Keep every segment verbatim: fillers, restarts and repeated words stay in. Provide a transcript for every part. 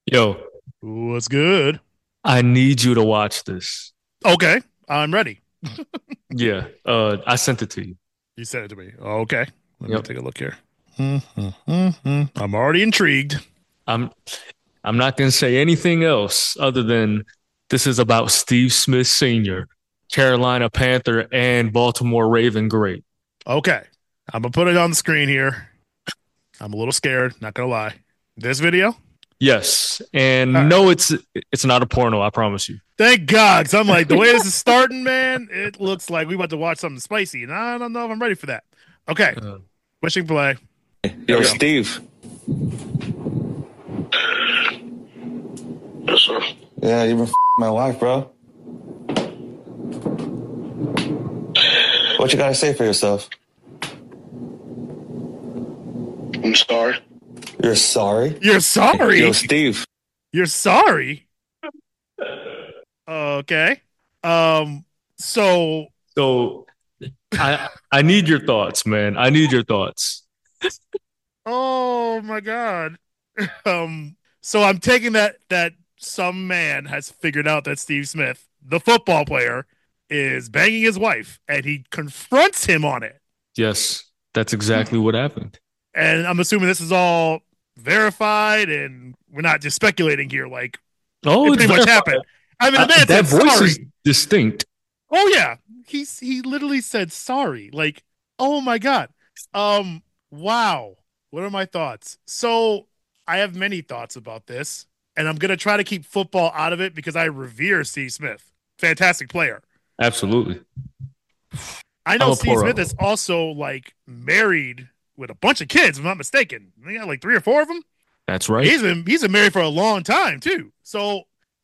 Yo, What's good? I need you to watch this. Okay, I'm ready. Yeah, uh, I sent it to you. You said it to me. Okay, let me Yep. take a look here. I'm already intrigued. I'm I'm not gonna say anything else other than this is about Steve Smith Senior, Carolina Panther and Baltimore Raven great. Okay, I'm gonna put it on the screen here. I'm a little scared, not gonna lie. This video? Yes, All and right. no, it's it's not a porno. I promise you. Thank God, because I'm like, the way this is starting, man, it looks like we about to watch something spicy, and I don't know if I'm ready for that. Okay, Uh, pushing play. Here Yo, we go. Steve. Yes, sir. Yeah, you been f- my wife, bro. What you gotta say for yourself? I'm sorry. You're sorry? You're Yo, sorry. Steve. You're sorry. Okay. Um. So, so I I need your thoughts, man. I need your thoughts. oh my God. Um, so I'm taking that that some man has figured out that Steve Smith, the football player, is banging his wife, and he confronts him on it. Yes, that's exactly what happened. And I'm assuming this is all verified, and we're not just speculating here. Like Oh, it it's pretty much happened. verified. I mean, the I, man that said voice is sorry. distinct. Oh yeah, he's he literally said sorry. Like, oh my God. Um, wow. What are my thoughts? So I have many thoughts about this, and I'm gonna try to keep football out of it because I revere Steve Smith. Fantastic player. Absolutely. I I'm know a Steve Smith poro. is also like married with a bunch of kids, if I'm not mistaken. They got like three or four of them. That's right. He's been he's been married for a long time too. So,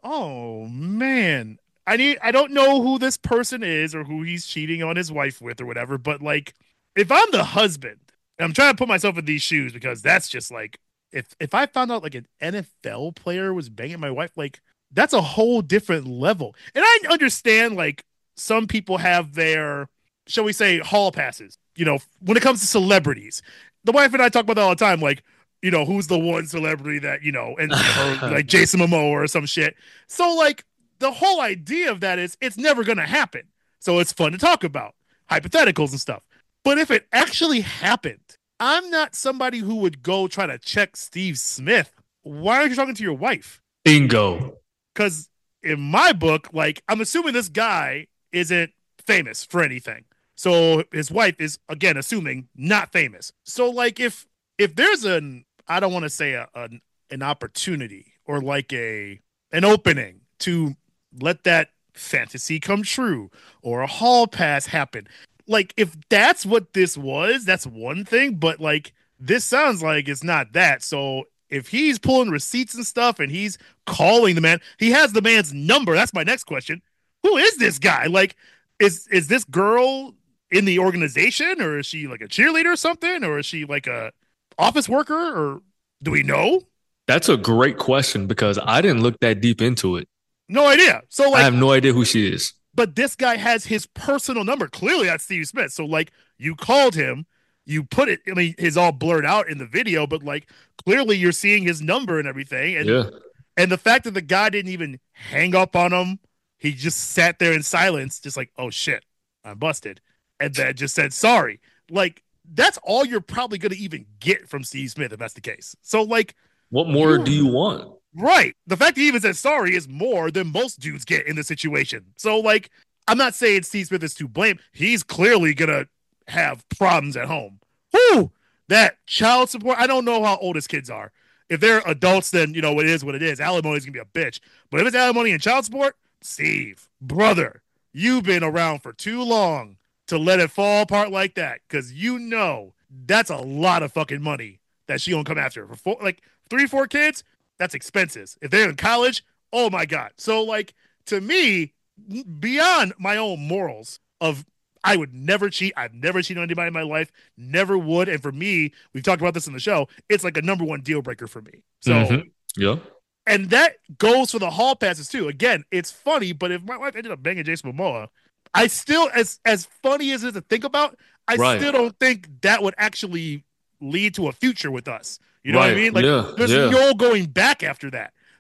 oh man, I need I don't know who this person is or who he's cheating on his wife with or whatever. But like, if I'm the husband, and I'm trying to put myself in these shoes because that's just like if if I found out like an N F L player was banging my wife, like that's a whole different level. And I understand like some people have their, shall we say, hall passes. You know, when it comes to celebrities, the wife and I talk about that all the time. Like, you know, who's the one celebrity that, you know, and her like Jason Momoa or some shit. So like the whole idea of that is it's never gonna happen. So it's fun to talk about hypotheticals and stuff. But if it actually happened, I'm not somebody who would go try to check Steve Smith. Why aren't you talking to your wife? Bingo. Because in my book, like I'm assuming this guy isn't famous for anything. So his wife is again assuming not famous. So like if if there's an, I don't want to say a, an an opportunity or like a an opening to let that fantasy come true or a hall pass happen. Like if that's what this was, that's one thing, but like this sounds like it's not that. So if he's pulling receipts and stuff and he's calling the man, he has the man's number. That's my next question. Who is this guy? Like is is this girl in the organization, or is she like a cheerleader or something, or is she like a office worker, or do we know? That's a great question because I didn't look that deep into it. No idea. So I have like, no idea who she is. but this guy has his personal number. Clearly, that's Steve Smith. So like, you called him, you put it. I mean, it's all blurred out in the video, but like, clearly you're seeing his number and everything. And Yeah. and the fact that the guy didn't even hang up on him, he just sat there in silence, just like, oh shit, I'm busted, and then just said sorry. Like that's all you're probably gonna even get from Steve Smith if that's the case. So like, What more do you're you want? right. The fact that he even said sorry is more than most dudes get in the situation. So, like, I'm not saying Steve Smith is to blame. He's clearly gonna have problems at home. Whoo! That child support. I don't know how old his kids are. If they're adults, then you know it is what it is. Alimony is gonna be a bitch. But if it's alimony and child support, Steve, brother, you've been around for too long to let it fall apart like that. Because you know that's a lot of fucking money that she gonna come after for four, like three, four kids. That's expenses. If they're in college, oh my God. So, like, to me, beyond my own morals of I would never cheat. I've never cheated on anybody in my life, never would. And for me, we've talked about this in the show, it's like a number one deal breaker for me. So, Mm-hmm. Yeah. and that goes for the hall passes too. Again, it's funny, but if my wife ended up banging Jason Momoa, I still, as as funny as it is to think about, I Right. still don't think that would actually lead to a future with us. You know what I Right. mean? Like, Yeah. there's Yeah. no going back after that.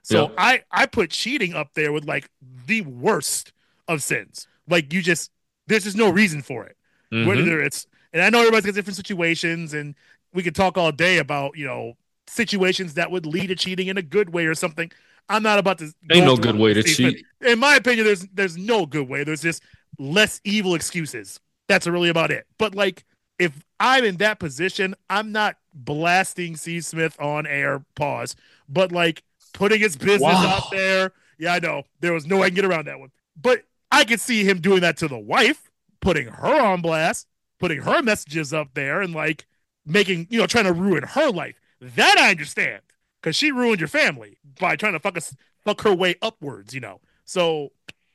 So Yeah. I I put cheating up there with like the worst of sins. Like you just there's just no reason for it. Mm-hmm. Whether it's and I know everybody's got different situations, and we could talk all day about you know situations that would lead to cheating in a good way or something. I'm not about to. Ain't go no through good all way to these, cheat. but in my opinion, there's there's no good way. There's just less evil excuses. That's really about it. But like, if I'm in that position, I'm not blasting Steve Smith on air. Pause. But like putting his business Wow. out there. Yeah, I know there was no way I can get around that one. But I could see him doing that to the wife, putting her on blast, putting her messages up there, and like making you know trying to ruin her life. That I understand because she ruined your family by trying to fuck us fuck her way upwards. You know. So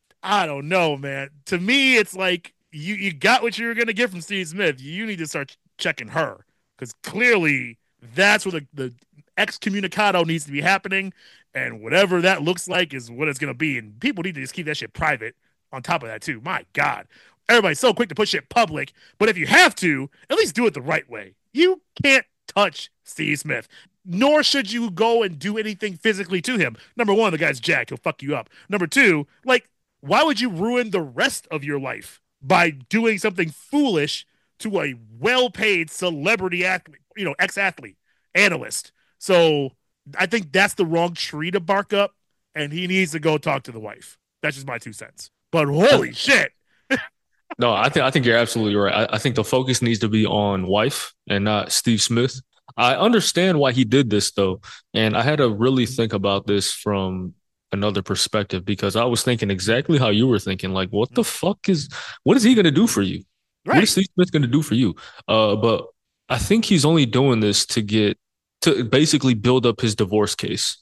I don't know, man. To me, it's like you you got what you were gonna get from Steve Smith. You need to start checking her because clearly that's where the, the excommunicado needs to be happening, and whatever that looks like is what it's gonna be. And people need to just keep that shit private. On top of that, too, my God, everybody's so quick to push shit public. But if you have to, at least do it the right way. You can't touch Steve Smith, nor should you go and do anything physically to him. Number one, the guy's jacked; he'll fuck you up. Number two, like. Why would you ruin the rest of your life by doing something foolish to a well-paid celebrity athlete, you know, ex-athlete, analyst? So I think that's the wrong tree to bark up, and he needs to go talk to the wife. That's just my two cents. But holy shit. No, I think I think you're absolutely right. I, I think the focus needs to be on wife and not Steve Smith. I understand why he did this though, and I had to really think about this from another perspective because I was thinking exactly how you were thinking. Like, what the fuck is what is he gonna do for you? Right. What is Steve Smith gonna do for you? Uh, but I think he's only doing this to get to basically build up his divorce case.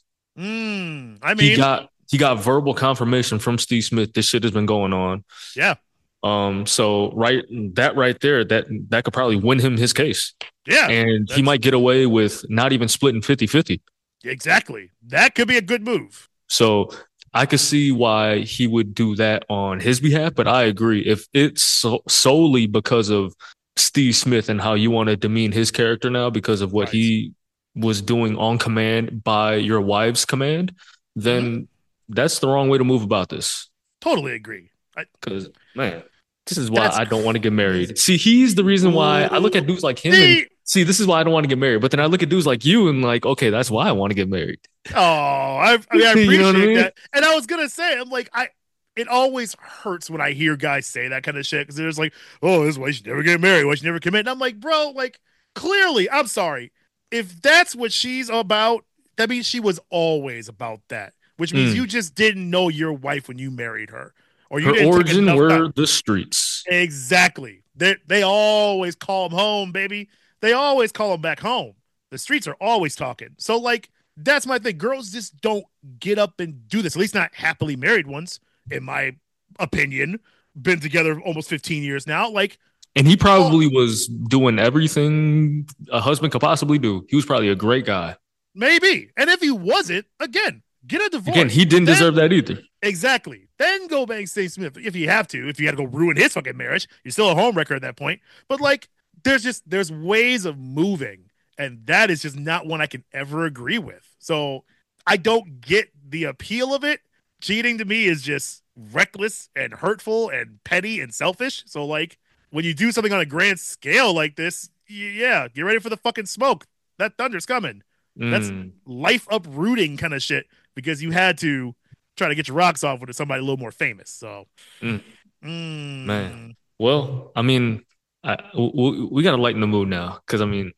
Mm, I mean, he got he got verbal confirmation from Steve Smith. This shit has been going on. Yeah. Um. So right, that right there, that that could probably win him his case. Yeah. And he might get away with not even splitting fifty-fifty. Exactly. That could be a good move. So I could see why he would do that on his behalf, but I agree. If it's so, solely because of Steve Smith and how you want to demean his character now because of what Right. he was doing on command by your wife's command, then Mm-hmm. that's the wrong way to move about this. Totally agree. Because, man, this is why That's I don't want to get married. See, he's the reason why I look at dudes like him and See- see, this is why I don't want to get married. But then I look at dudes like you and like, okay, that's why I want to get married. Oh, I, I mean, I You appreciate know what I mean? that. And I was gonna say, I'm like, I. It always hurts when I hear guys say that kind of shit because they're just like, "Oh, this is why you should never get married. Why you should never commit." And I'm like, bro, like, clearly, I'm sorry. If that's what she's about, that means she was always about that. Which means Mm. you just didn't know your wife when you married her, or you Her didn't take origin enough were time. the streets. Exactly. They they always call them home, baby. They always call them back home. The streets are always talking. So like that's my thing. Girls just don't get up and do this. At least not happily married ones, in my opinion. Been together almost fifteen years now. Like And he probably was doing everything a husband could possibly do. He was probably a great guy. maybe. And if he wasn't, again, get a divorce. Again, he didn't Then- deserve that either. Exactly. Then go bang Steve Smith if you have to. If you had to go ruin his fucking marriage, you're still a homewrecker at that point. But like, there's just there's ways of moving, and that is just not one I can ever agree with. So I don't get the appeal of it. Cheating to me is just reckless and hurtful and petty and selfish. So like, when you do something on a grand scale like this, y- yeah, get ready for the fucking smoke. That thunder's coming. That's Mm. life uprooting kind of shit because you had to try to get your rocks off with somebody a little more famous. So, Mm. mm. Man. Well, I mean, I, we, we got to lighten the mood now because I mean,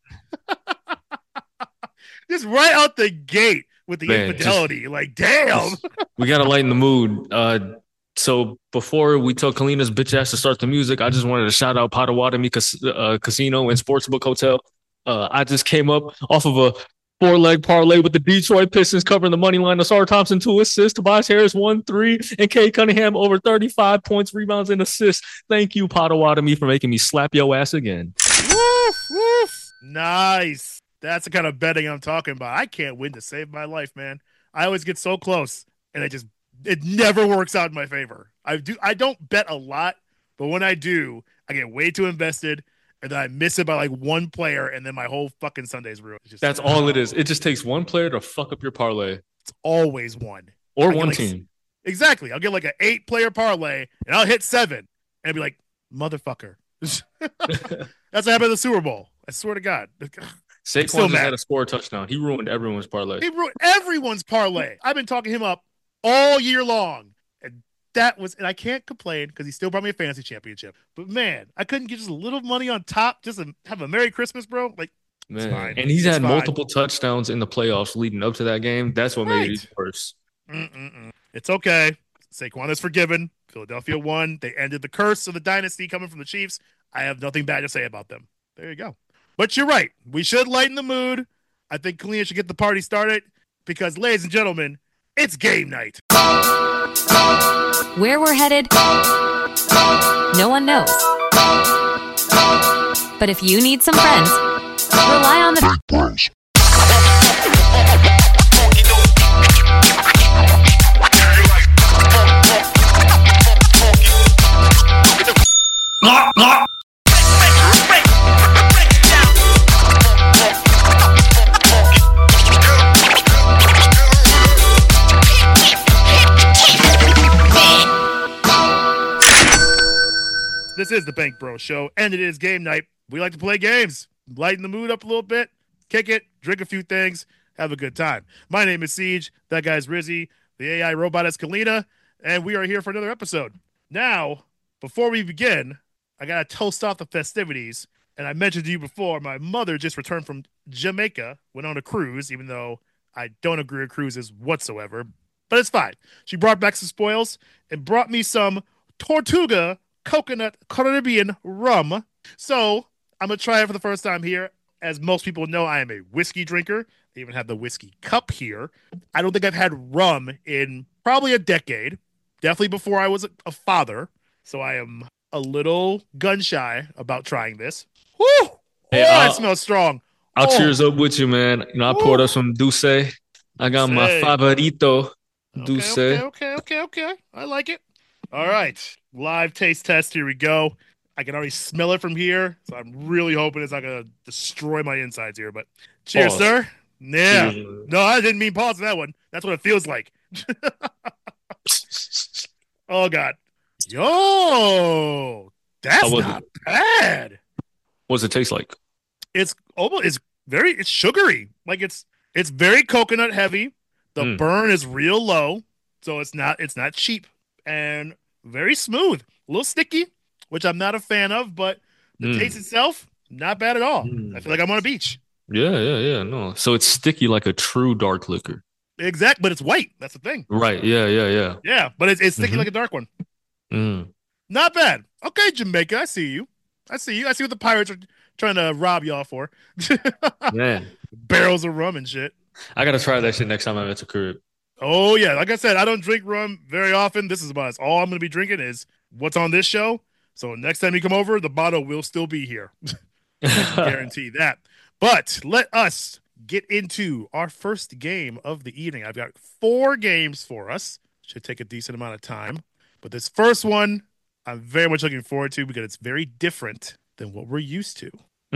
just right out the gate with the Man, infidelity. Like, damn. we got to lighten the mood. Uh, so before we tell Kalina's bitch ass to start the music, I just wanted to shout out Potawatomi Cas- uh, Casino and Sportsbook Hotel. Uh, I just came up off of a four leg parlay with the Detroit Pistons covering the money line. Asar Thompson, two assists. Tobias Harris, one, three. And Kay Cunningham, over thirty-five points, rebounds, and assists. Thank you, Potawatomi, for making me slap your ass again. Woof, woof. Nice. That's the kind of betting I'm talking about. I can't win to save my life, man. I always get so close, and it just it never works out in my favor. I do. I don't bet a lot, but when I do, I get way too invested. And then I miss it by like one player, and then my whole fucking Sunday's ruined. It's just, That's all it is. It just takes one player to fuck up your parlay. It's always one. Or I get one like, team. Exactly. I'll get like an eight player parlay and I'll hit seven and I'll be like, motherfucker. That's what happened at the Super Bowl. I swear to God. Saquon still just mad. had a score touchdown. He ruined everyone's parlay. He ruined everyone's parlay. I've been talking him up all year long. And that was, and I can't complain because he still brought me a fantasy championship. But man, I couldn't get just a little money on top just to have a Merry Christmas, bro. Like, it's Man, fine. and he's It's had fine. multiple touchdowns in the playoffs leading up to that game. That's what made it Right. even worse. Mm-mm-mm. It's okay. Saquon is forgiven. Philadelphia won. They ended the curse of the dynasty coming from the Chiefs. I have nothing bad to say about them. There you go. But you're right. We should lighten the mood. I think Kalina should get the party started because, ladies and gentlemen, it's game night. Where we're headed, no one knows. But if you need some friends, rely on the Big Bros. This is the Bank Bros Show, and it is game night. We like to play games, lighten the mood up a little bit, kick it, drink a few things, have a good time. My name is Siege. That guy's Rizzy. The A I robot is Kalina, and we are here for another episode. Now, before we begin, I got to toast off the festivities. And I mentioned to you before, my mother just returned from Jamaica, went on a cruise, even though I don't agree with cruises whatsoever. But it's fine. She brought back some spoils and brought me some Tortuga coconut Caribbean rum. So I'm going to try it for the first time here. As most people know, I am a whiskey drinker. I even have the whiskey cup here. I don't think I've had rum in probably a decade. Definitely before I was a, a father. So I am a little gun shy about trying this. Woo! Hey, oh, I'll- it smells strong. I'll Oh. cheers up with you, man. You know, I poured up some Douce. I got my Douce. favorito Douce. Okay, okay, okay, okay, okay. I like it. All right. Live taste test. Here we go. I can already smell it from here. So I'm really hoping it's not going to destroy my insides here. But cheers, Pause. sir. Yeah. Cheers. No, I didn't mean pause on that one. That's what it feels like. Oh, God. Yo. That's How was not bad. What does it taste like? It's almost, it's very, it's sugary. Like it's, it's very coconut heavy. The Mm. burn is real low. So it's not, it's not cheap and very smooth, a little sticky, which I'm not a fan of, but the Mm. taste itself, not bad at all. Mm. I feel like I'm on a beach. Yeah, yeah, yeah. No. So it's sticky like a true dark liquor. Exact, but it's white. That's the thing. Right. Yeah, yeah, yeah. Yeah, but it's, it's sticky Mhm. like a dark one. Mm. Not bad. Okay, Jamaica, I see you. I see you. I see what the pirates are trying to rob y'all for. Man, Barrels of rum and shit. I gotta try that shit next time I'm at the crib. Oh yeah, like I said, I don't drink rum very often. This is about all I'm going to be drinking is what's on this show. So next time you come over, the bottle will still be here. Guarantee that. But let us get into our first game of the evening. I've got four games for us. Should take a decent amount of time. But this first one, I'm very much looking forward to because it's very different than what we're used to.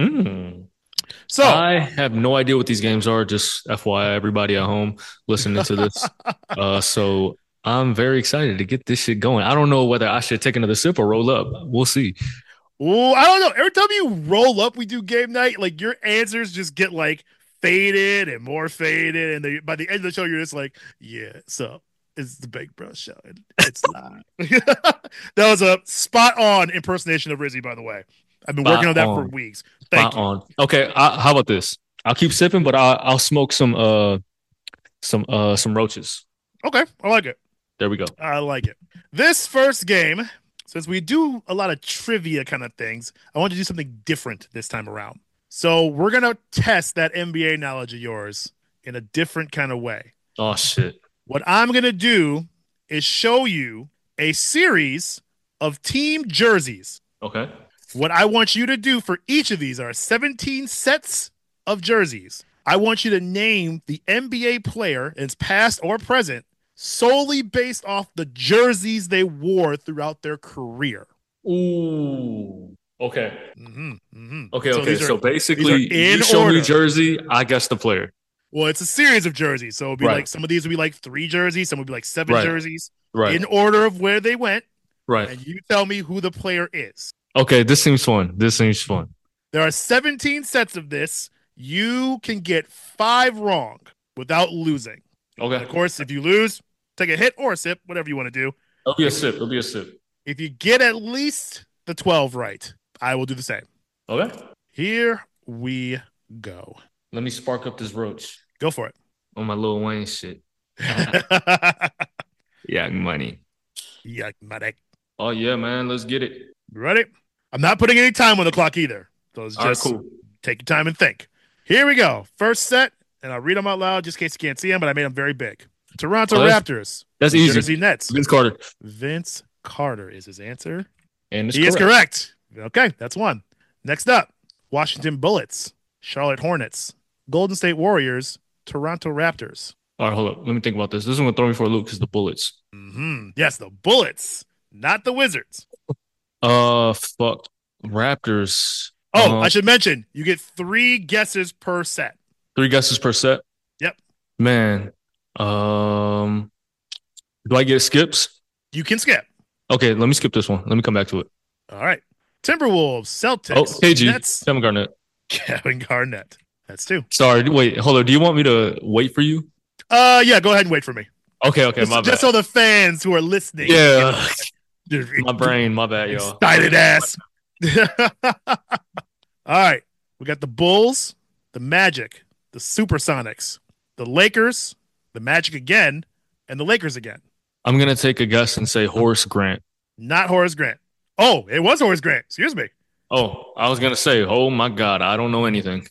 Mm. So I have no idea what these games are. Just F Y I, everybody at home listening to this. uh, so I'm very excited to get this shit going. I don't know whether I should take another sip or roll up. We'll see. Ooh, I don't know. Every time you roll up, we do game night. Like your answers just get like faded and more faded, and they, by the end of the show, you're just like, "Yeah, so it's the Big Bro Show. And it's live." That was a spot on impersonation of Rizzy, by the way. I've been Spot working on that for on. weeks. Thank Spot you. on. Okay, I, how about this? I'll keep sipping, but I'll, I'll smoke some uh some uh some roaches. Okay, I like it. There we go. I like it. This first game, since we do a lot of trivia kind of things, I want to do something different this time around. So we're gonna test that N B A knowledge of yours in a different kind of way. Oh shit. What I'm going to do is show you a series of team jerseys. Okay. What I want you to do for each of these are seventeen sets of jerseys. I want you to name the N B A player, its past or present, solely based off the jerseys they wore throughout their career. Ooh. Okay. Mm-hmm, mm-hmm. Okay. So okay. these are- So these basically, are in you show order. me jersey, I guess the player. Well, it's a series of jerseys. So it'll be Right. like some of these would be like three jerseys, some would be like seven Right. jerseys Right. in order of where they went. Right. And you tell me who the player is. Okay, this seems fun. This seems fun. There are seventeen sets of this. You can get five wrong without losing. Okay. And of course, if you lose, take a hit or a sip, whatever you want to do. It'll be a sip. It'll be a sip. If you get at least the twelve right, I will do the same. Okay. Here we go. Let me spark up this roach Go for it. on my Lil Wayne shit. Young Money. Yeah, buddy. Oh yeah, man. Let's get it. You ready? I'm not putting any time on the clock either. So it's All right, just cool. take your time and think. Here we go. First set, and I'll read them out loud just in case you can't see them, but I made them very big. Toronto Oh, that's- Raptors. That's New easy. Jersey Nets. Vince Carter. Vince Carter is his answer. And it's He is correct. correct. Okay, that's one. Next up, Washington Bullets, Charlotte Hornets, Golden State Warriors, Toronto Raptors. All right, hold up. Let me think about this. This is going to throw me for a loop because the Bullets. Mm-hmm. Yes, the Bullets, not the Wizards. Uh, fuck. Raptors. Oh, Uh, I should mention, you get three guesses per set. Three guesses per set. Yep. Man. Um, do I get skips? You can skip. Okay, let me skip this one. Let me come back to it. All right. Timberwolves, Celtics, Oh, K G. Nets, Kevin Garnett. Kevin Garnett. That's two. Sorry. Wait, hold on. Do you want me to wait for you? Uh, yeah, go ahead and wait for me. Okay, okay, just, my bad. just so the fans who are listening. Yeah. you know, My brain, my bad, y'all. excited ass. All right. We got the Bulls, the Magic, the Supersonics, the Lakers, the Magic again, and the Lakers again. I'm going to take a guess and say Horace Grant. Not Horace Grant. Oh, it was Horace Grant. Excuse me. Oh, I was going to say, oh my God, I don't know anything.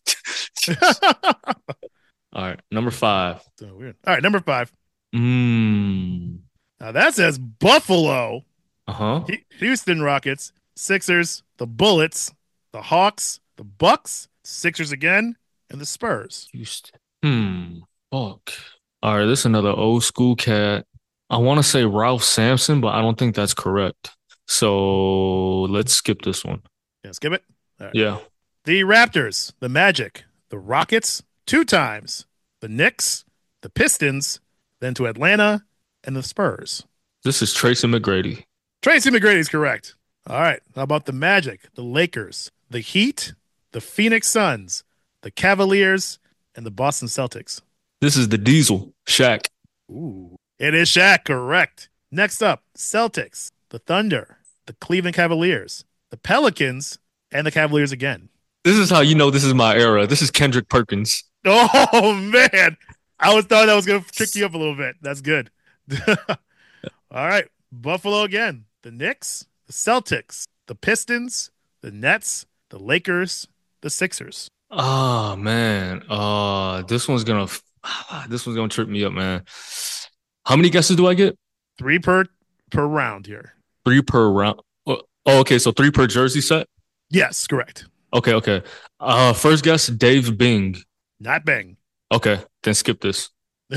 All right, number five. So weird. All right, number five. Mmm. Now that says Buffalo, Uh-huh. H- Houston Rockets, Sixers, the Bullets, the Hawks, the Bucks, Sixers again, and the Spurs. Houston. Hmm. Fuck. All right, this is another old school cat. I want to say Ralph Sampson, but I don't think that's correct. So let's skip this one. Yeah, skip it. All right. Yeah. The Raptors, the Magic, the Rockets, two times, the Knicks, the Pistons, then to Atlanta, and the Spurs. This is Tracy McGrady. Tracy McGrady's correct. All right. How about the Magic, the Lakers, the Heat, the Phoenix Suns, the Cavaliers, and the Boston Celtics? This is the Diesel, Shaq. Ooh. It is Shaq, correct. Next up, Celtics, the Thunder, the Cleveland Cavaliers, the Pelicans, and the Cavaliers again. This is how you know this is my era. This is Kendrick Perkins. Oh, man. I was thought that was going to trick you up a little bit. That's good. All right. Buffalo again. The Knicks, the Celtics, the Pistons, the Nets, the Lakers, the Sixers. Oh man. Uh this one's gonna this one's gonna trip me up, man. How many guesses do I get? Three per per round here. Three per round. Oh, okay, so three per jersey set? Yes, correct. Okay, okay. Uh first guess, Dave Bing. Not Bang. Okay, then skip this. You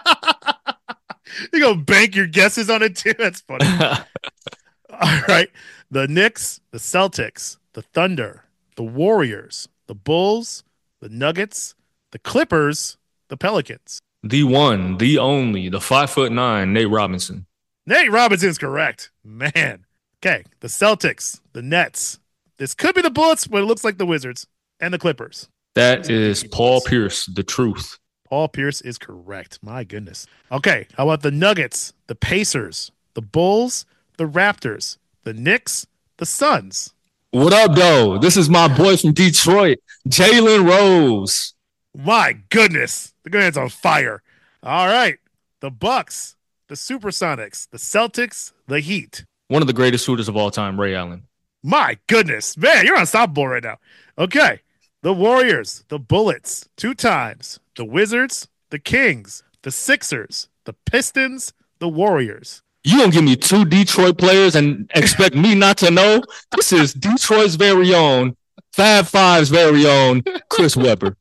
gonna bank your guesses on it too? That's funny. All right. The Knicks, the Celtics, the Thunder, the Warriors, the Bulls, the Nuggets, the Clippers, the Pelicans. The one, the only, the five foot nine, Nate Robinson. Nate Robinson's correct. Man. Okay. The Celtics, the Nets. This could be the Bullets, but it looks like the Wizards and the Clippers. That is Paul Pierce, the truth. Paul Pierce is correct. My goodness. Okay. How about the Nuggets, the Pacers, the Bulls, the Raptors, the Knicks, the Suns? What up, though? This is my boy from Detroit, Jalen Rose. My goodness. The guy's on fire. All right. The Bucks, the Supersonics, the Celtics, the Heat. One of the greatest shooters of all time, Ray Allen. My goodness. Man, you're unstoppable right now. Okay. The Warriors, the Bullets, two times. The Wizards, the Kings, the Sixers, the Pistons, the Warriors. You gonna give me two Detroit players and expect me not to know? This is Detroit's very own, Fab Five's very own, Chris Webber.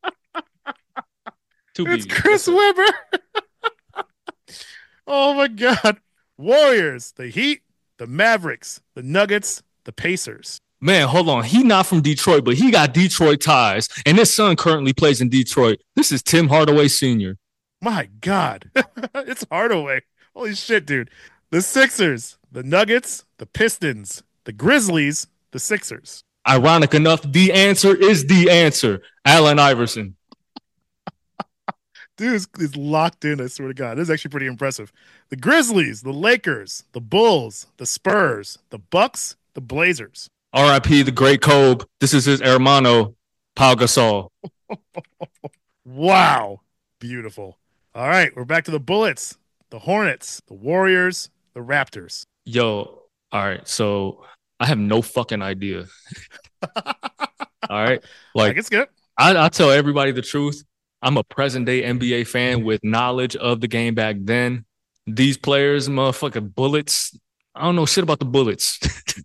Two It's B. Chris Webber. Oh my God. Warriors, the Heat, the Mavericks, the Nuggets, the Pacers. Man, hold on. He not from Detroit, but he got Detroit ties, and his son currently plays in Detroit. This is Tim Hardaway Senior My God. It's Hardaway. Holy shit, dude. The Sixers, the Nuggets, the Pistons, the Grizzlies, the Sixers. Ironic enough, the answer is the answer. Allen Iverson. Dude is, is locked in, I swear to God. This is actually pretty impressive. The Grizzlies, the Lakers, the Bulls, the Spurs, the Bucks, the Blazers. R I P the great Kobe. This is his hermano, Pau Gasol. Wow. Beautiful. All right, we're back to the Bullets, the Hornets, the Warriors, the Raptors. Yo, all right. So I have no fucking idea. All right. Like, Like, it's good. I, I tell everybody the truth. I'm a present day N B A fan with knowledge of the game back then. These players, motherfucking Bullets. I don't know shit about the Bullets.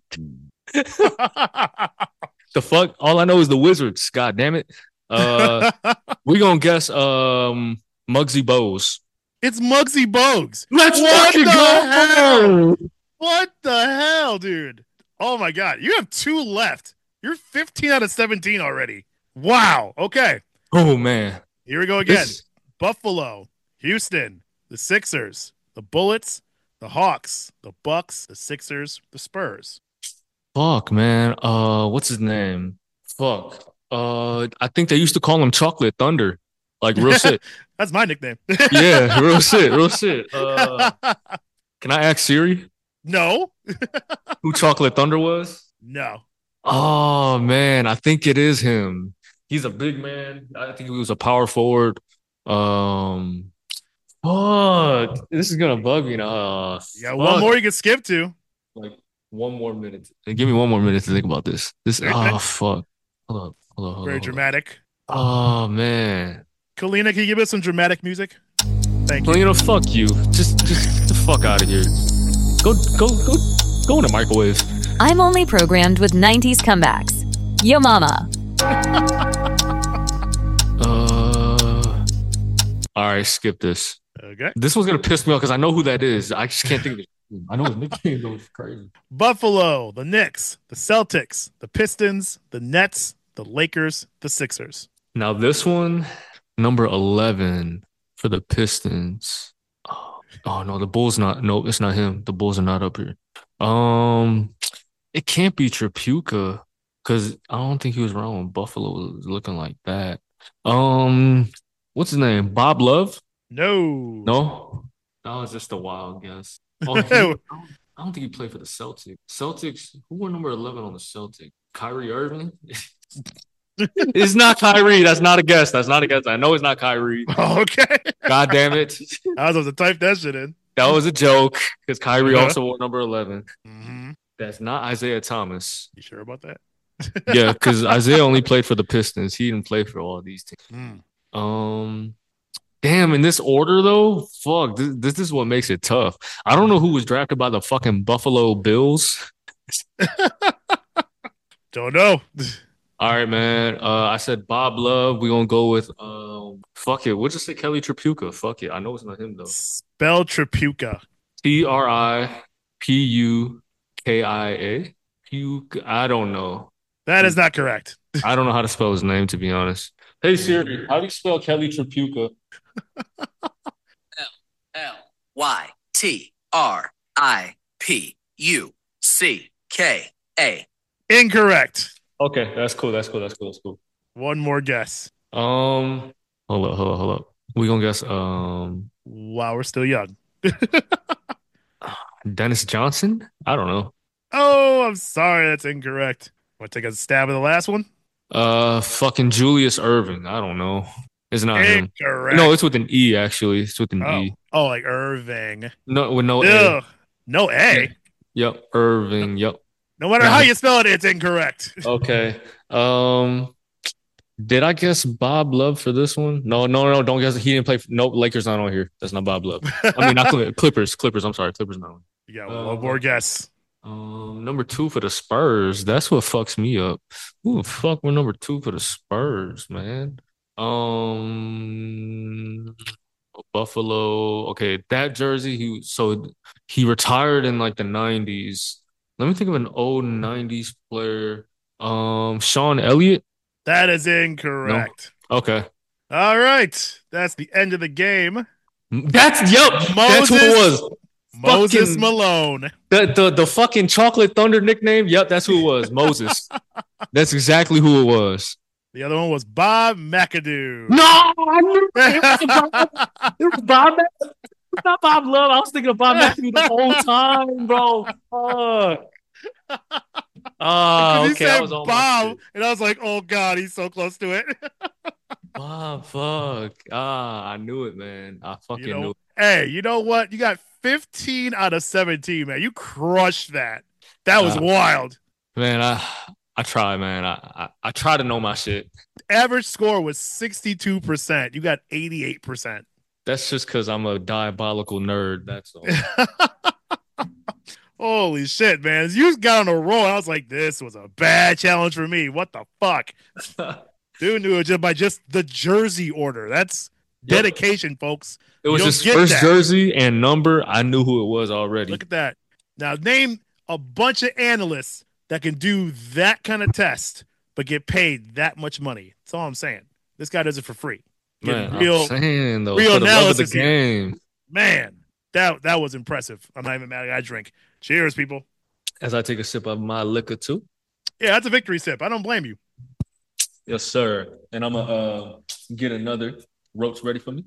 The fuck? All I know is the Wizards. God damn it. Uh, we gonna guess um Muggsy Bogues. It's Muggsy Bogues. Let's What fucking the go. What the hell, dude? Oh my God. You have two left. You're fifteen out of seventeen already. Wow. Okay. Oh man. Here we go again. This- Buffalo, Houston, the Sixers, the Bullets, the Hawks, the Bucks, the Sixers, the Spurs. Fuck, man. Uh, what's his name? Fuck. Uh, I think they used to call him Chocolate Thunder. Like real shit. That's my nickname. Yeah, real shit, real shit. Uh, can I ask Siri No. who Chocolate Thunder was? No. Oh man, I think it is him. He's a big man. I think he was a power forward. Um, fuck. This is gonna bug me now. Uh, You got one fuck. more you can skip to. Like one more minute. Give me one more minute to think about this. This. Okay. Oh fuck. Hold up. Hold up. Hold Very up, hold up. dramatic. Oh man. Kalina, can you give us some dramatic music? Thank Well, you. you know, fuck you. Just, just get the fuck out of here. Go, go, go, go in the microwave. I'm only programmed with nineties comebacks. Yo mama. Uh. All right, skip this. Okay. This one's gonna piss me off because I know who that is. I just can't think of it. I know his nickname though. It's crazy. Buffalo, the Knicks, the Celtics, the Pistons, the Nets, the Lakers, the Sixers. Now this one, number eleven for the Pistons. Oh, oh no, the Bulls not. No, it's not him. The Bulls are not up here. Um, it can't be Tripucka because I don't think he was around when Buffalo was looking like that. Um, what's his name? Bob Love? No. No, that was just a wild guess. Oh, he, I don't I don't think he played for the Celtics. Celtics. Who were number eleven on the Celtics? Kyrie Irving. It's not Kyrie. That's not a guess. That's not a guess. I know it's not Kyrie. Okay. God damn it. I was supposed to type that shit in. That was a joke because Kyrie Uh-huh. also wore number eleven. Mm-hmm. That's not Isaiah Thomas. You sure about that? Yeah, because Isaiah only played for the Pistons. He didn't play for all these teams. Mm. Um, damn, in this order though, fuck, this, this is what makes it tough. I don't know who was drafted by the fucking Buffalo Bills. Don't know. All right, man. Uh, I said Bob Love. We're gonna go with um, fuck it. We'll just say Kelly Tripucka. Fuck it. I know it's not him though. Spell Tripucka. T R I P U K I A. Puke. I don't know. That is not correct. I don't know how to spell his name, to be honest. Hey Siri, how do you spell Kelly Tripucka? L Y T R I P U C K A. Incorrect. Okay, that's cool. That's cool. That's cool. That's cool. One more guess. Um, hold up, hold up, hold up. We gonna guess um Wow, we're still young. Dennis Johnson? I don't know. Oh, I'm sorry. That's incorrect. Want to take a stab at the last one? Uh, fucking Julius Irving. I don't know. It's not him. Incorrect. No, it's with an E actually. It's with an oh. E. oh, like Irving. No, with no A. Ugh. No A. Yep, Irving. Yep. No matter how you spell it, it's incorrect. Okay. Um, did I guess Bob Love for this one? No, no, no. Don't guess. He didn't play. For, nope. Lakers not on here. That's not Bob Love. I mean, not Clippers. Clippers. Clippers. I'm sorry. Clippers not on. You got Uh, one more guess. Um, number two for the Spurs. That's what fucks me up. Who the fuck were number two for the Spurs, man? Um, Buffalo. Okay, that jersey. He so he retired in like the nineties. Let me think of an old nineties player. Um, Sean Elliott? That is No. incorrect. Okay. All right. That's the end of the game. That's yep. That's who it Moses was. Moses Fucking Malone. the, the the fucking chocolate thunder nickname. Yep, that's who it was. Moses. That's exactly who it was. The other one was Bob McAdoo. No, I knew it was Bob. It was Bob. It was not Bob Love. I was thinking of Bob McAdoo the whole time, bro. Fuck. Oh, he okay. said I was on my Bob, shit. and I was like, "Oh God, he's so close to it." Bob, fuck. Ah, I knew it, man. I fucking You know, knew it. hey, you know what? You got fifteen out of seventeen, man. You crushed that. That was Uh, wild. Man, I I try, man. I, I I try to know my shit. Average score was sixty-two percent. You got eighty-eight percent. That's just because I'm a diabolical nerd. That's all. Holy shit, man. You got on a roll. I was like, this was a bad challenge for me. What the fuck? Dude knew it just by just the jersey order. That's Yep. dedication, folks. It was You his don't get first that. jersey and number. I knew who it was already. Look at that. Now, name a bunch of analysts that can do that kind of test but get paid that much money. That's all I'm saying. This guy does it for free. Man, Getting real, I'm saying though, real for the love of the analysis here. game. Man, that that was impressive. I'm not even mad. I drink. Cheers, people. As I take a sip of my liquor too. Yeah, that's a victory sip. I don't blame you. Yes, sir. And I'm gonna uh, get another ropes ready for me.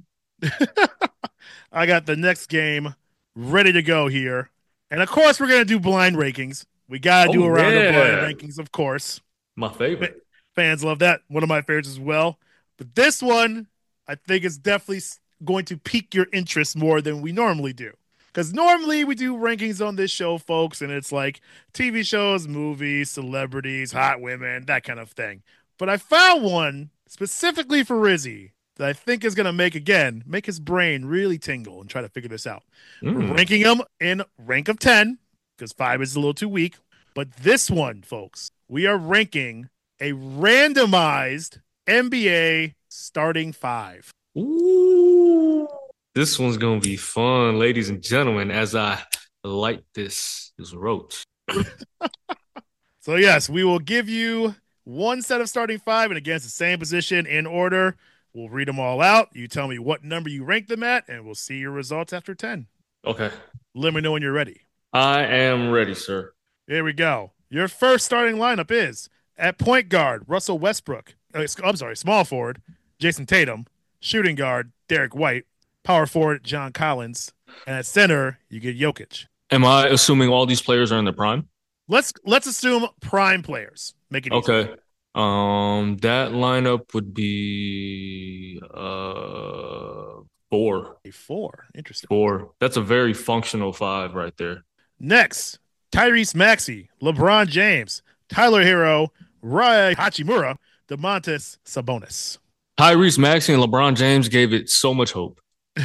I got the next game ready to go here. And of course, we're going to do blind rankings. We got to do Oh, a round yeah. of blind rankings, of course. My favorite. Fans love that. One of my favorites as well. But this one, I think, is definitely s- going to pique your interest more than we normally do. Because normally we do rankings on this show, folks, and it's like T V shows, movies, celebrities, hot women, that kind of thing. But I found one specifically for Rizzy that I think is going to make, again, make his brain really tingle and try to figure this out. We're Mm. ranking them in rank of ten because five is a little too weak. But this one, folks, we are ranking a randomized N B A starting five. Ooh. This one's gonna be fun, ladies and gentlemen, as I light this this roach. So, yes, we will give you one set of starting five, and again, it's the same position in order. We'll read them all out. You tell me what number you rank them at, and we'll see your results after ten. Okay. Let me know when you're ready. I am ready, sir. Here we go. Your first starting lineup is at point guard, Russell Westbrook. Uh, I'm sorry, small forward, Jason Tatum. Shooting guard, Derek White. Power forward, John Collins. And at center, you get Jokic. Am I assuming all these players are in their prime? Let's let's assume prime players. Make it easy. Okay. Um, that lineup would be uh four. A four. Interesting. Four. That's a very functional five right there. Next, Tyrese Maxey, LeBron James, Tyler Hero, Rui Hachimura, DeMontis Sabonis. Tyrese Maxey and LeBron James gave it so much hope.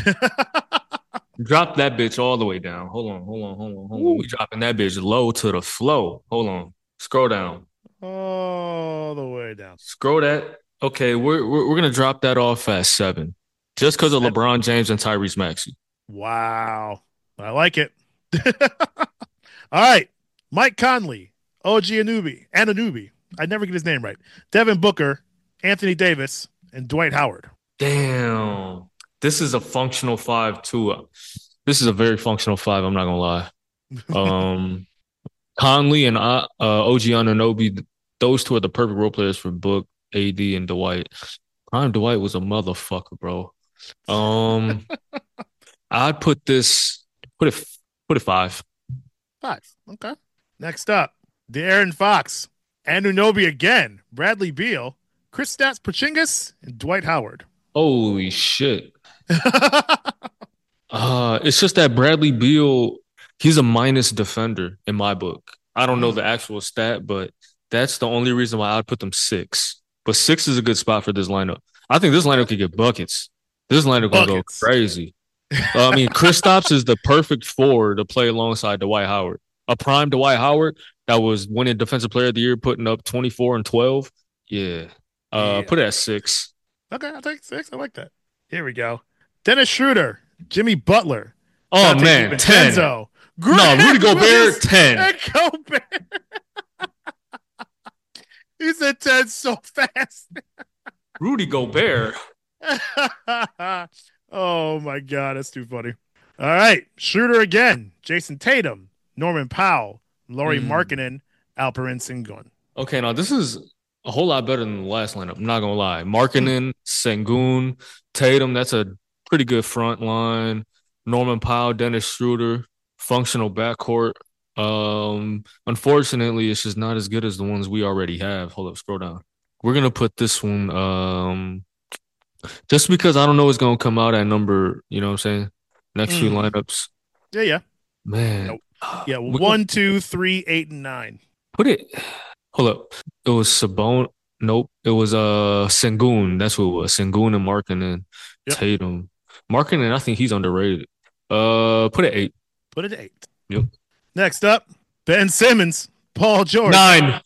Drop that bitch all the way down. Hold on, hold on, hold on, hold on. We dropping that bitch low to the flow. Hold on. Scroll down. All the way down. Scroll that. Okay, we're we're, we're gonna drop that off at seven. Just because of Seven. LeBron James and Tyrese Maxey. Wow. I like it. All right. Mike Conley, O G Anunoby, Anunoby. I never get his name right. Devin Booker, Anthony Davis, and Dwight Howard. Damn. This is a functional five too. This is a very functional five, I'm not gonna lie. Um Conley and uh, uh, O G Anunoby, those two are the perfect role players for Book, A D, and Dwight. Prime Dwight was a motherfucker, bro. Um, I'd put this, put it, put it five. Five. Okay. Next up, De'Aaron Fox, Anunoby again, Bradley Beal, Kristaps Porzingis, and Dwight Howard. Holy shit. Uh, it's just that Bradley Beal, he's a minus defender in my book. I don't know the actual stat, but that's the only reason why I'd put them six. But six is a good spot for this lineup. I think this lineup could get buckets. This lineup gonna go Buckets. crazy. Uh, I mean, Kristaps is the perfect four to play alongside Dwight Howard. A prime Dwight Howard that was winning Defensive Player of the Year, putting up twenty-four and twelve. Yeah. Uh, Yeah. Put it at six. Okay, I'll take six. I like that. Here we go. Dennis Schroeder, Jimmy Butler, Oh, Dante man. ten. DiVincenzo, No, Rudy Gobert, Williams ten. and Gobert. He said ten so fast. Rudy Gobert. Oh my God, that's too funny. All right, shooter again. Jason Tatum, Norman Powell, Laurie Mm. Markkinen, Alperen Sengun. Okay, now this is a whole lot better than the last lineup. I'm not gonna lie. Markkinen, Sengun, Tatum. That's a pretty good front line. Norman Powell, Dennis Schroeder, functional backcourt. Um, unfortunately, it's just not as good as the ones we already have. Hold up, scroll down. We're gonna put this one. Um, just because I don't know what's gonna come out at number. You know what I'm saying? Next few Mm. lineups, Yeah, yeah. man. Nope. Yeah, We one, two, three, eight, and nine. Put it. Hold up. It was Sabon. Nope. It was uh Sengun. That's what it was. Sengun and Markkinen, Yep. Tatum. Markkinen, I think he's underrated. Uh, put it eight. Put it at eight. Yep. Next up, Ben Simmons, Paul George, Nine.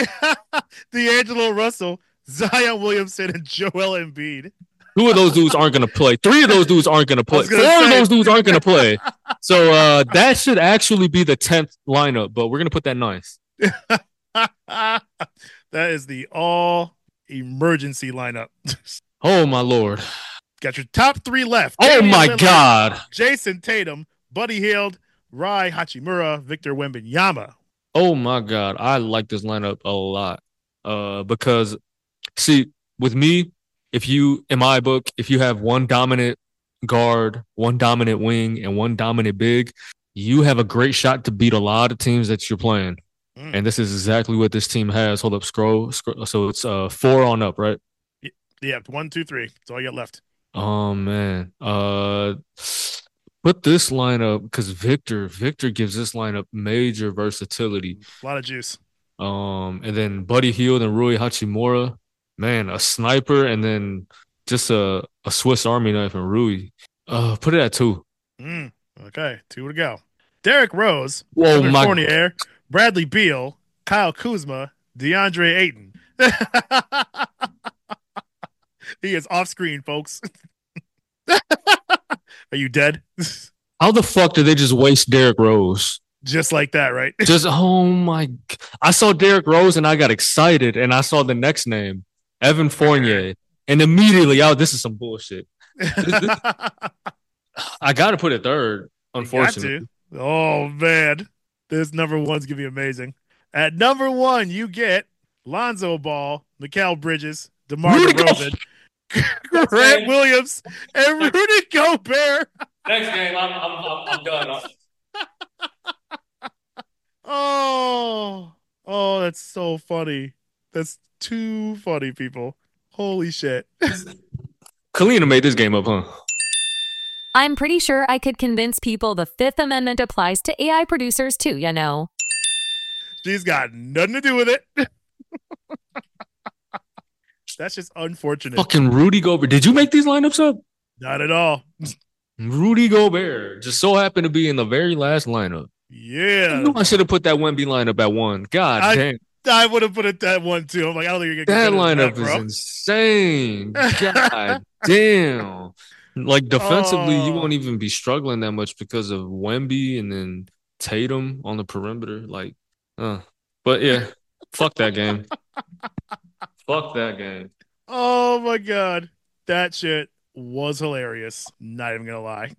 D'Angelo Russell, Zion Williamson, and Joel Embiid. Two of those dudes aren't gonna play. Three of those dudes aren't gonna play. was Four gonna of say. those dudes aren't gonna play. So uh, that should actually be the tenth lineup, but we're gonna put that ninth. That is the all emergency lineup. Oh my lord. Got your top three left. Oh Damian my Lillard, god. Jason Tatum, Buddy Hield, Rai Hachimura, Victor Wembanyama. Oh my god. I like this lineup a lot. Uh, because see, with me, if you in my book, if you have one dominant guard, one dominant wing, and one dominant big, you have a great shot to beat a lot of teams that you're playing. Mm. And this is exactly what this team has. Hold up, scroll, scroll. So it's uh four on up, right? Yeah, one, two, three. That's all you got left. Oh man. Uh put this lineup because Victor, Victor gives this lineup major versatility. A lot of juice. Um, and then Buddy Hield and Rui Hachimura, man, a sniper, and then just a, a Swiss Army knife and Rui. Uh, put it at two. Mm. Okay, two to go. Derrick Rose, Whoa, Evan my Fournier, Bradley Beal, Kyle Kuzma, DeAndre Ayton. He is off screen, folks. Are you dead? how the fuck did they just waste Derrick Rose? Just like that, right? Just oh my! g- I saw Derrick Rose and I got excited, and I saw the next name, Evan Fournier, and immediately, oh, this is some bullshit. I got to put it third. Got Unfortunately, to. Oh man, this number one's gonna be amazing. At number one, you get Lonzo Ball, Mikal Bridges, DeMar Rudy DeRozan, Grant Williams, and Rudy Gobert. next game, I'm I'm, I'm done. Oh, oh, that's so funny. That's too funny, people. Holy shit. Kalina made this game up, huh? I'm pretty sure I could convince people the Fifth Amendment applies to A I producers too, you know. She's got nothing to do with it. That's just unfortunate. Fucking Rudy Gobert. Did you make these lineups up? Not at all. Rudy Gobert just so happened to be in the very last lineup. I Yeah. knew I should have put that Wemby lineup at one. God I- damn. I would have put it that one too. I'm like, I don't think you're That gonna get lineup that, is bro. insane. God damn. Like defensively, you Oh. won't even be struggling that much because of Wemby and then Tatum on the perimeter. Like, uh. But yeah, fuck that game. Fuck that game. Oh my god, that shit was hilarious. Not even gonna lie.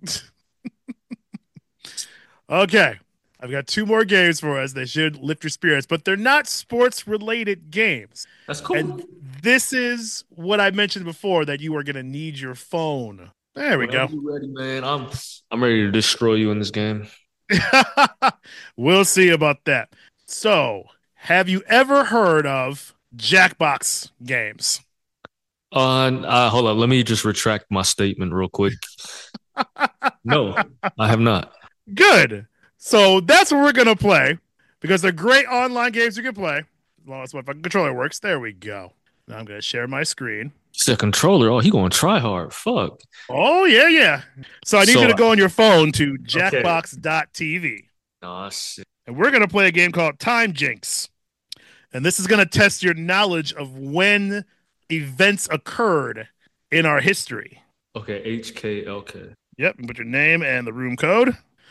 Okay, I've got two more games for us. They should lift your spirits, but they're not sports-related games. That's cool. And this is what I mentioned before that you are gonna need your phone. There we Whenever you ready, man. I'm I'm ready to destroy you in this game. go. We'll see about that. So, have you ever heard of Jackbox games? Uh, uh hold up. Let me just retract my statement real quick. No, I have not. Good. So that's what we're gonna play because they're great online games you can play as long as my fucking controller works. There we go. Now I'm gonna share my screen. It's the controller. Oh, he going to try hard. Fuck. Oh yeah, yeah. So I need So- you to go on your phone to jackbox dot t v Nah, shit. and we're gonna play a game called Time Jinx. And this is gonna test your knowledge of when events occurred in our history. Okay, H K L K. Yep, and put your name and the room code.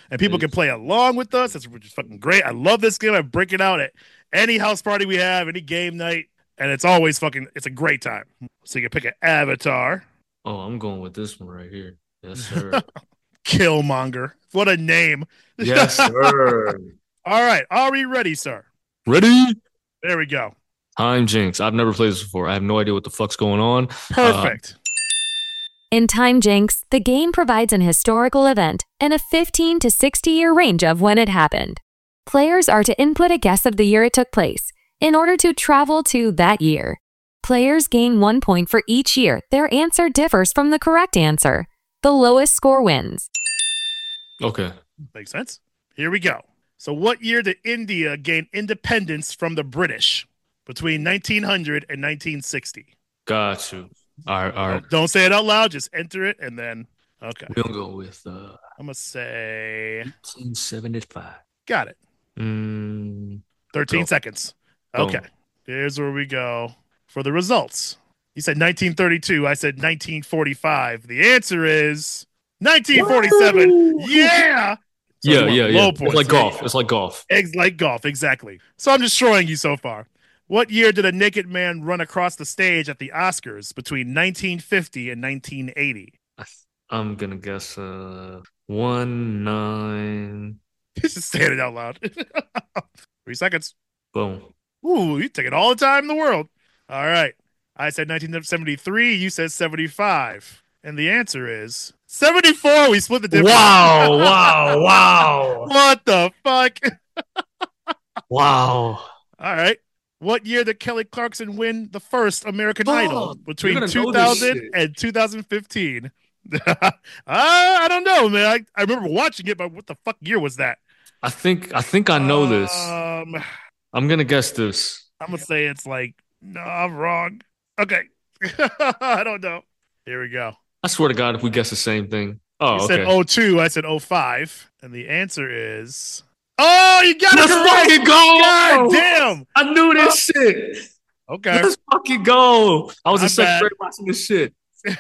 and people can play along with us. That's which is fucking great. I love this game. I break it out at any house party we have, any game night, and it's always fucking. It's a great time. So you can pick an avatar. Oh, I'm going with this one right here. Yes, sir. Killmonger. What a name. Yes, sir. All right. Are we ready, sir? Ready? There we go. Time Jinx. I've never played this before. I have no idea what the fuck's going on. Perfect. Uh, In Time Jinx, the game provides an historical event and a fifteen to sixty year range of when it happened. Players are to input a guess of the year it took place in order to travel to that year. Players gain one point for each year their answer differs from the correct answer. The lowest score wins. Okay. Makes sense. Here we go. So what year did India gain independence from the British? Between nineteen hundred and nineteen sixty. Got you. All right, all right. Don't say it out loud. Just enter it and then, okay. We'll go with uh, I'm going to say. eighteen seventy-five. Got it. Mm, thirteen go. seconds. Go. Okay. Here's where we go for the results. You said nineteen thirty-two. I said nineteen forty-five. The answer is nineteen forty-seven. Woo! Yeah. So yeah, yeah, yeah. Points. It's like golf. It's like golf. It's like golf, exactly. So I'm destroying you so far. What year did a naked man run across the stage at the Oscars between nineteen fifty and nineteen eighty? I'm gonna guess uh one nine. Just saying it out loud. Three seconds. Boom. Ooh, you taking all the time in the world. All right. I said nineteen seventy-three. You said seventy-five. And the answer is seventy-four. We split the difference. Wow, wow, wow. What the fuck? Wow. All right. What year did Kelly Clarkson win the first American Oh, Idol between you're gonna know two this thousand shit. and two thousand fifteen? uh, I don't know, man. I, I remember watching it, but what the fuck year was that? I think I think I know this. Um, I'm gonna guess this. I'm gonna say it's like no, I'm wrong. Okay, I don't know. Here we go. I swear to God, if we guess the same thing. Oh, You okay. said oh two, I said oh five, and the answer is oh, you got Let's it correct. fucking go! God damn. I knew this shit. Okay. Let's fucking go. I was Not in second bad. grade watching this shit.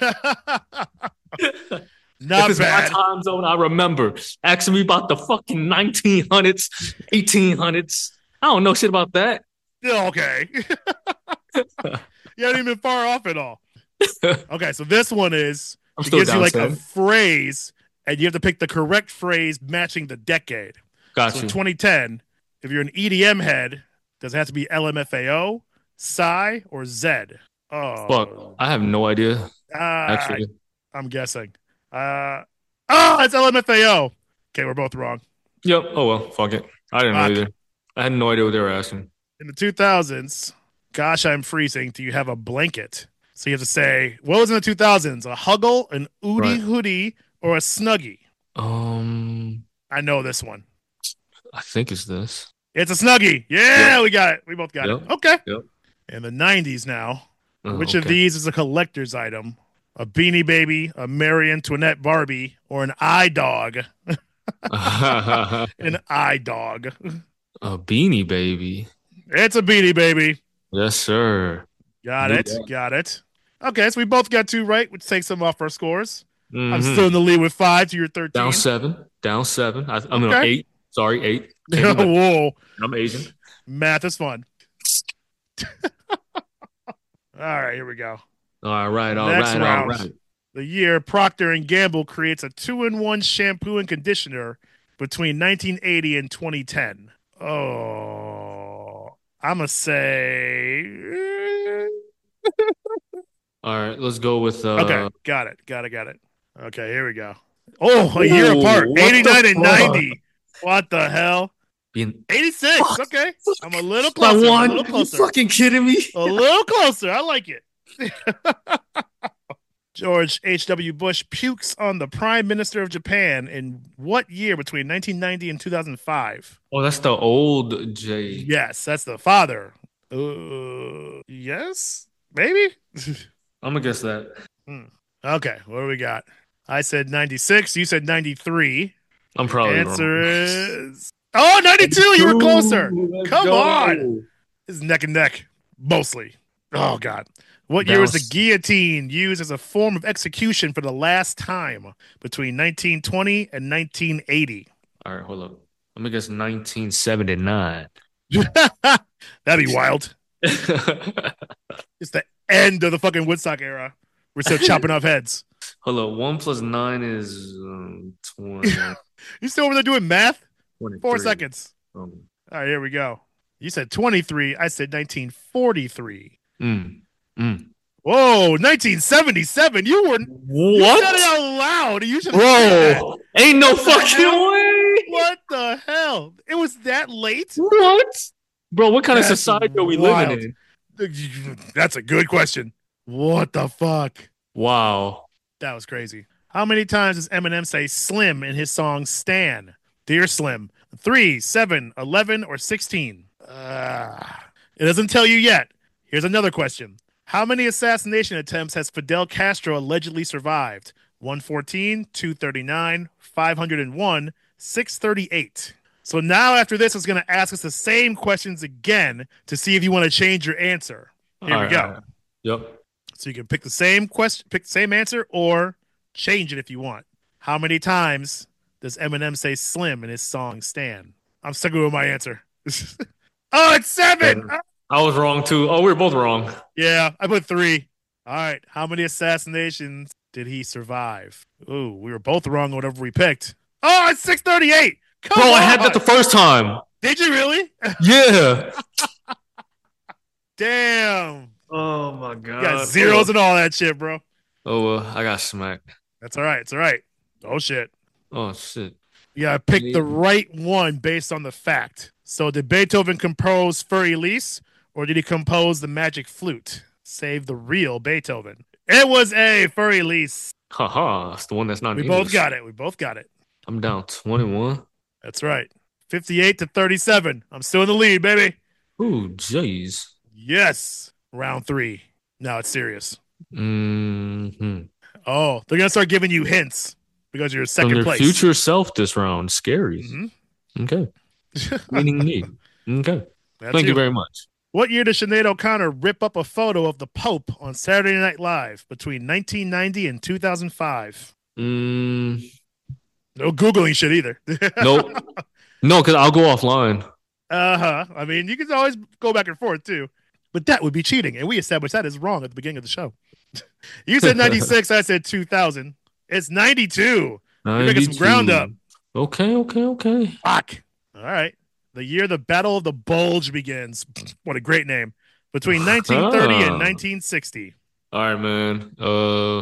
Not if it's bad. my time zone, I remember. Asking me about the fucking nineteen hundreds, eighteen hundreds. I don't know shit about that. Still okay. You haven't even been far off at all. Okay, so this one is I'm it still gives you down like a seven. phrase, and you have to pick the correct phrase matching the decade. Got So you. in twenty ten, if you're an E D M head, does it have to be L M F A O, Psy, or Zed? Oh, Fuck. I have no idea, uh, actually. I'm guessing. Uh, oh, it's L M F A O. Okay, we're both wrong. Yep. Oh, well. Fuck it. I didn't know Fuck. either. I had no idea what they were asking. In the two thousands, gosh, I'm freezing. Do you have a blanket? So you have to say, what was in the two thousands? A huggle, an oodie Right. hoodie, or a snuggie? Um, I know this one. I think it's this. It's a snuggie. Yeah, Yep. we got it. We both got Yep. it. Okay. Yep. In the nineties now, Oh, which of okay. these is a collector's item? A Beanie Baby, a Marie Antoinette Barbie, or an eye dog? A An eye dog. Beanie Baby. It's a Beanie Baby. Yes, sir. Got Knew it. that. Got it. Okay, so we both got two right, which takes some off our scores. I'm Mhm. still in the lead with five to your thirteen. Down seven. Down seven. I, I mean, Okay. eight. Sorry, eight. Can't do math. Whoa. I'm Asian. Math is fun. All right, here we go. All right, all Next right, round. all right. The year Procter and Gamble creates a two-in-one shampoo and conditioner between nineteen eighty and twenty ten. Oh, I'm gonna say. All right, let's go with. Uh, Okay, got it, got it, got it. Okay, here we go. Oh, a year Ooh, apart, what eighty-nine the and fuck? ninety. What the hell? Being eighty-six. Fuck. Okay, I'm a little by closer. I'm one. a little You closer. fucking kidding me? A little closer. I like it. George H W. Bush pukes on the Prime Minister of Japan in what year between nineteen ninety and two thousand five? Oh, that's the old J. Yes, that's the father. Uh, yes? Maybe? I'm gonna guess that. Okay, what do we got? I said ninety-six. You said ninety-three. I'm probably Answer wrong. is. Oh, ninety-two. You were closer. Let's Come go. on. It's neck and neck, mostly. Oh, God. What year was the Bounce. guillotine used as a form of execution for the last time between nineteen twenty and nineteen eighty? All right, hold up. Let me guess nineteen seventy-nine. That'd be wild. It's the end of the fucking Woodstock era. We're still chopping off heads. Hold up. One plus nine is um, twenty. You still over there doing math? twenty-three. Four seconds. Um, All right, here we go. You said twenty-three. I said nineteen forty-three. mm, mm. Whoa, nineteen seventy-seven. You were you What? said it out loud. You should have said that. Bro, ain't no What the fucking hell? way. What the hell? It was that late? What? Bro, what kind That's of society are we wild. living in? That's a good question. What the fuck? Wow. That was crazy. How many times does Eminem say Slim in his song Stan? Dear Slim. Three, seven, eleven, or sixteen? Uh, it doesn't tell you yet. Here's another question. How many assassination attempts has Fidel Castro allegedly survived? one fourteen, two thirty-nine, five oh one, six thirty-eight. So now after this, it's going to ask us the same questions again to see if you want to change your answer. Here All we right, go. all right. Yep. So you can pick the same question, pick the same answer, or change it if you want. How many times does Eminem say Slim in his song Stan? I'm sticking with my answer. Oh, it's seven. Seven. I was wrong too. Oh, we were both wrong. Yeah, I put three. All right. How many assassinations did he survive? Ooh, we were both wrong on whatever we picked. Oh, it's six thirty-eight. Come Bro, on. I had that the first time. Did you really? Yeah. Damn. Oh my You god. got zeros and all that shit, bro. Oh, well, I got smacked. That's all right. It's all right. Oh, shit. Oh shit. You gotta pick the right one based on the fact. So did Beethoven compose Für Elise or did he compose the Magic Flute? Save the real Beethoven. It was A, Für Elise. Haha, it's the one that's not We in both English. got it. We both got it. I'm down twenty-one. That's right. fifty-eight to thirty-seven. I'm still in the lead, baby. Ooh, jeez. Yes. Round three. Now it's serious. Mm-hmm. Oh, they're gonna start giving you hints because you're From second their place. future self this round. Scary. Mhm. Okay. Meaning me. Okay. That's Thank you very much. What year did Sinead O'Connor rip up a photo of the Pope on Saturday Night Live between nineteen ninety and two thousand five? Mm, No Googling shit either. nope. No, because I'll go offline. Uh-huh. I mean, you can always go back and forth too. But that would be cheating. And we established that is wrong at the beginning of the show. You said ninety-six, I said two thousand. It's ninety-two. You're making some ground up. Okay, okay, okay. Fuck. All right. The year the Battle of the Bulge begins. What a great name. Between nineteen thirty Ah. and nineteen sixty. All right, man. Uh,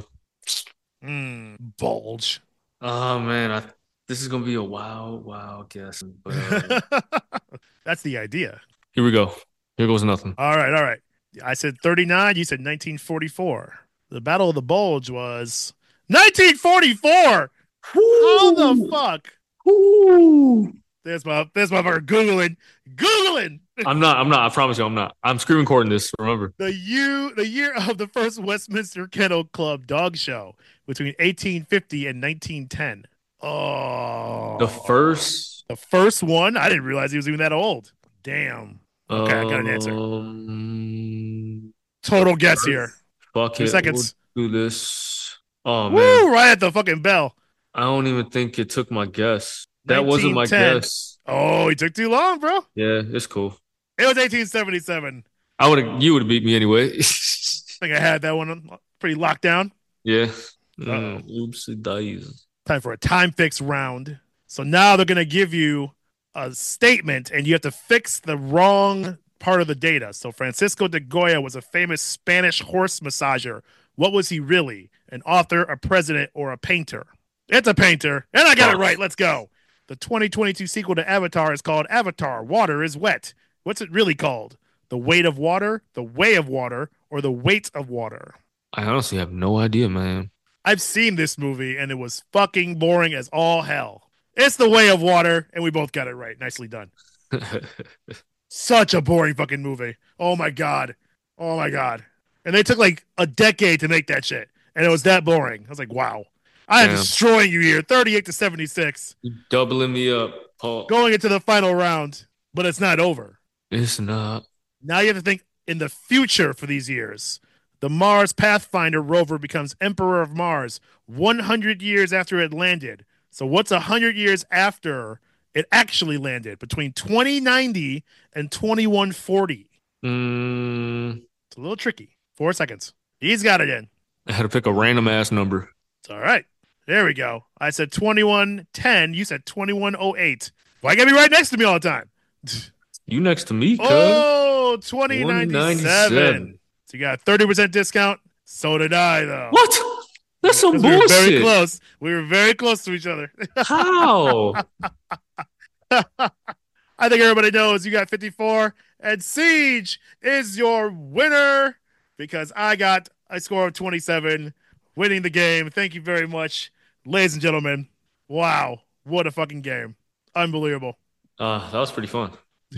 Mm, bulge. oh man, I, this is gonna be a wild, wild guess. But uh, That's the idea. here we go. Here goes nothing. All right, all right. I said thirty-nine. You said nineteen forty-four. The Battle of the Bulge was nineteen forty-four. How the fuck? Ooh. There's my there's my motherfucker Googling. Googling I'm not. I'm not. I promise you, I'm not. I'm screen recording this. Remember. the you the year of the first Westminster Kennel Club dog show between eighteen fifty and nineteen ten. Oh, The first. the first one. I didn't realize he was even that old. Damn. Okay, I got an answer. Um, Total guess here. Fuck Two it. seconds. We'll do this. Oh man, Woo! Right at the fucking bell. I don't even think it took my guess. That wasn't my nineteen ten. guess. Oh, he took too long, bro. Yeah, it's cool. It was eighteen seventy-seven. I would have. You would have beat me anyway. I think I had that one pretty locked down. Yeah. Mm, oopsie daisies. Time for a time fix round. So now they're going to give you a statement and you have to fix the wrong part of the data. So Francisco de Goya was a famous Spanish horse massager. What was he really? An author, a president, or a painter? It's a painter. And I got it right. Let's go. The twenty twenty-two sequel to Avatar is called Avatar. Water is wet. What's it really called? The Weight of Water, The Way of Water, or The Weight of Water? I honestly have no idea, man. I've seen this movie and it was fucking boring as all hell. It's The Way of Water, and we both got it right. Nicely done. Such a boring fucking movie. Oh my god. Oh my god. And they took like a decade to make that shit, and it was that boring. I was like, wow. I am Damn. destroying you here. thirty-eight to seventy-six. You doubling me up, Paul. Going into the final round, but it's not over. It's not. Now you have to think in the future for these years. The Mars Pathfinder rover becomes Emperor of Mars one hundred years after it landed. So what's one hundred years after it actually landed between twenty ninety and twenty-one forty. Mm, It's a little tricky. Four seconds. He's got it in. I had to pick a random ass number. It's all right. There we go. I said twenty-one ten. You said twenty-one oh eight. Why you gotta be right next to me all the time? You next to me, cuz. Oh, twenty ninety-seven. twenty ninety-seven. So you got a thirty percent discount. So did I, though. What? That's some 'Cause we were bullshit. very close. We were very close to each other. How? I think everybody knows you got fifty-four, and Siege is your winner because I got a score of twenty-seven, winning the game. Thank you very much, ladies and gentlemen. Wow, what a fucking game. Unbelievable. Uh, that was pretty fun.